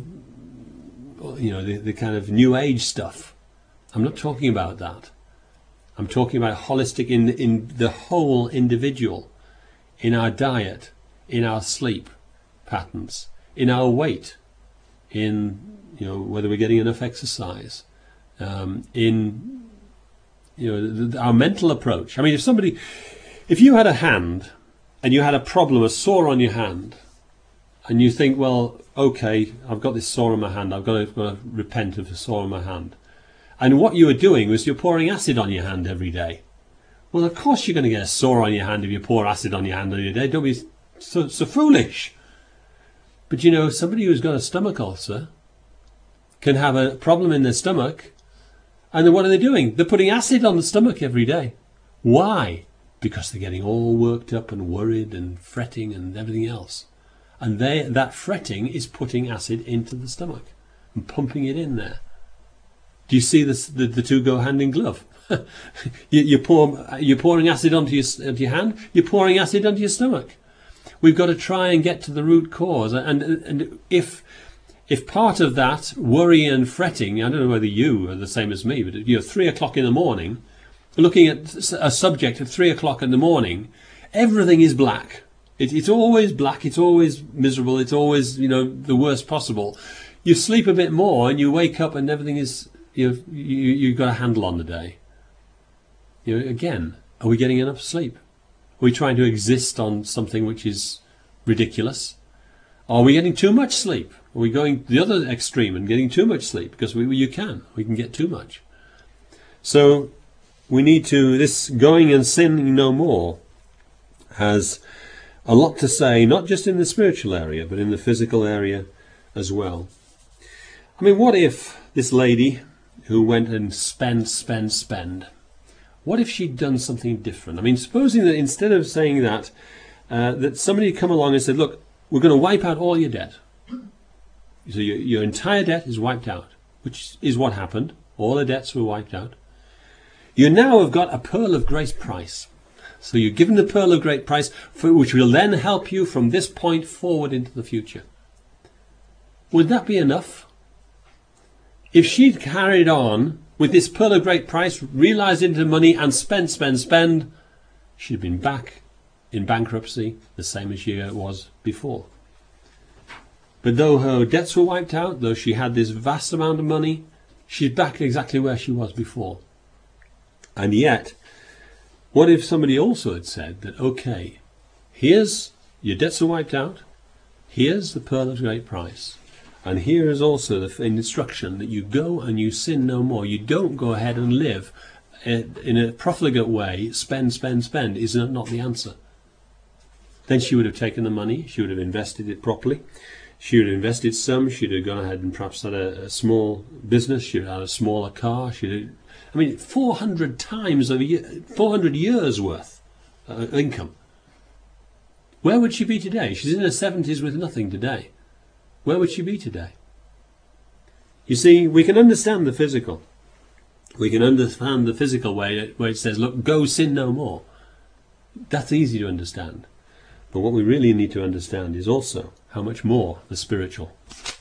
you know, the, the kind of new age stuff. I'm not talking about that. I'm talking about holistic in in the whole individual, in our diet, in our sleep patterns, in our weight, in, you know, whether we're getting enough exercise, um, in, you know, the, the, our mental approach. I mean, if somebody, if you had a hand and you had a problem, a sore on your hand, and you think, well, okay, I've got this sore on my hand, I've got to, got to repent of the sore on my hand. And what you were doing was you're pouring acid on your hand every day. Well, of course you're going to get a sore on your hand if you pour acid on your hand every day. Don't be so, so foolish. But you know, somebody who's got a stomach ulcer can have a problem in their stomach, and then what are they doing? They're putting acid on the stomach every day. Why? Because they're getting all worked up and worried and fretting and everything else. And they, that fretting is putting acid into the stomach and pumping it in there. Do you see this, the, the two go hand in glove? you, you pour, you're pouring acid onto your, onto your hand, you're pouring acid onto your stomach. We've got to try and get to the root cause. And, and if, if part of that worry and fretting, I don't know whether you are the same as me, but you're three o'clock in the morning, looking at a subject at three o'clock in the morning, everything is black. It, it's always black, it's always miserable, it's always, you know, the worst possible. You sleep a bit more and you wake up and everything is, you've, you, you've got a handle on the day. You know, again, are we getting enough sleep? Are we trying to exist on something which is ridiculous? Are we getting too much sleep? Are we going the other extreme and getting too much sleep? Because we, you can, we can get too much. So we need to, this going and sinning no more has a lot to say, not just in the spiritual area, but in the physical area as well. I mean, what if this lady who went and spend, spend, spend, what if she'd done something different? I mean, supposing that instead of saying that, uh, that somebody had come along and said, look, we're going to wipe out all your debt. So your, your entire debt is wiped out, which is what happened. All the debts were wiped out. You now have got a pearl of great price. So you're given the pearl of great price, for, which will then help you from this point forward into the future. Would that be enough? If she'd carried on with this pearl of great price, realised into money and spend, spend, spend, she'd have been back in bankruptcy the same as she was before. But though her debts were wiped out, though she had this vast amount of money, she's back exactly where she was before. And yet, what if somebody also had said that, okay, here's your debts are wiped out, here's the pearl of great price, and here is also the instruction that you go and you sin no more. You don't go ahead and live in a profligate way, spend, spend, spend, is not the answer. Then she would have taken the money, she would have invested it properly, she would have invested some, she'd have gone ahead and perhaps had a, a small business, she'd have had a smaller car, she'd have, I mean, four hundred times of a year, four hundred years worth of income. Where would she be today? She's in her seventies with nothing today. Where would she be today? You see, we can understand the physical. We can understand the physical way where it says, look, go sin no more. That's easy to understand. But what we really need to understand is also how much more the spiritual.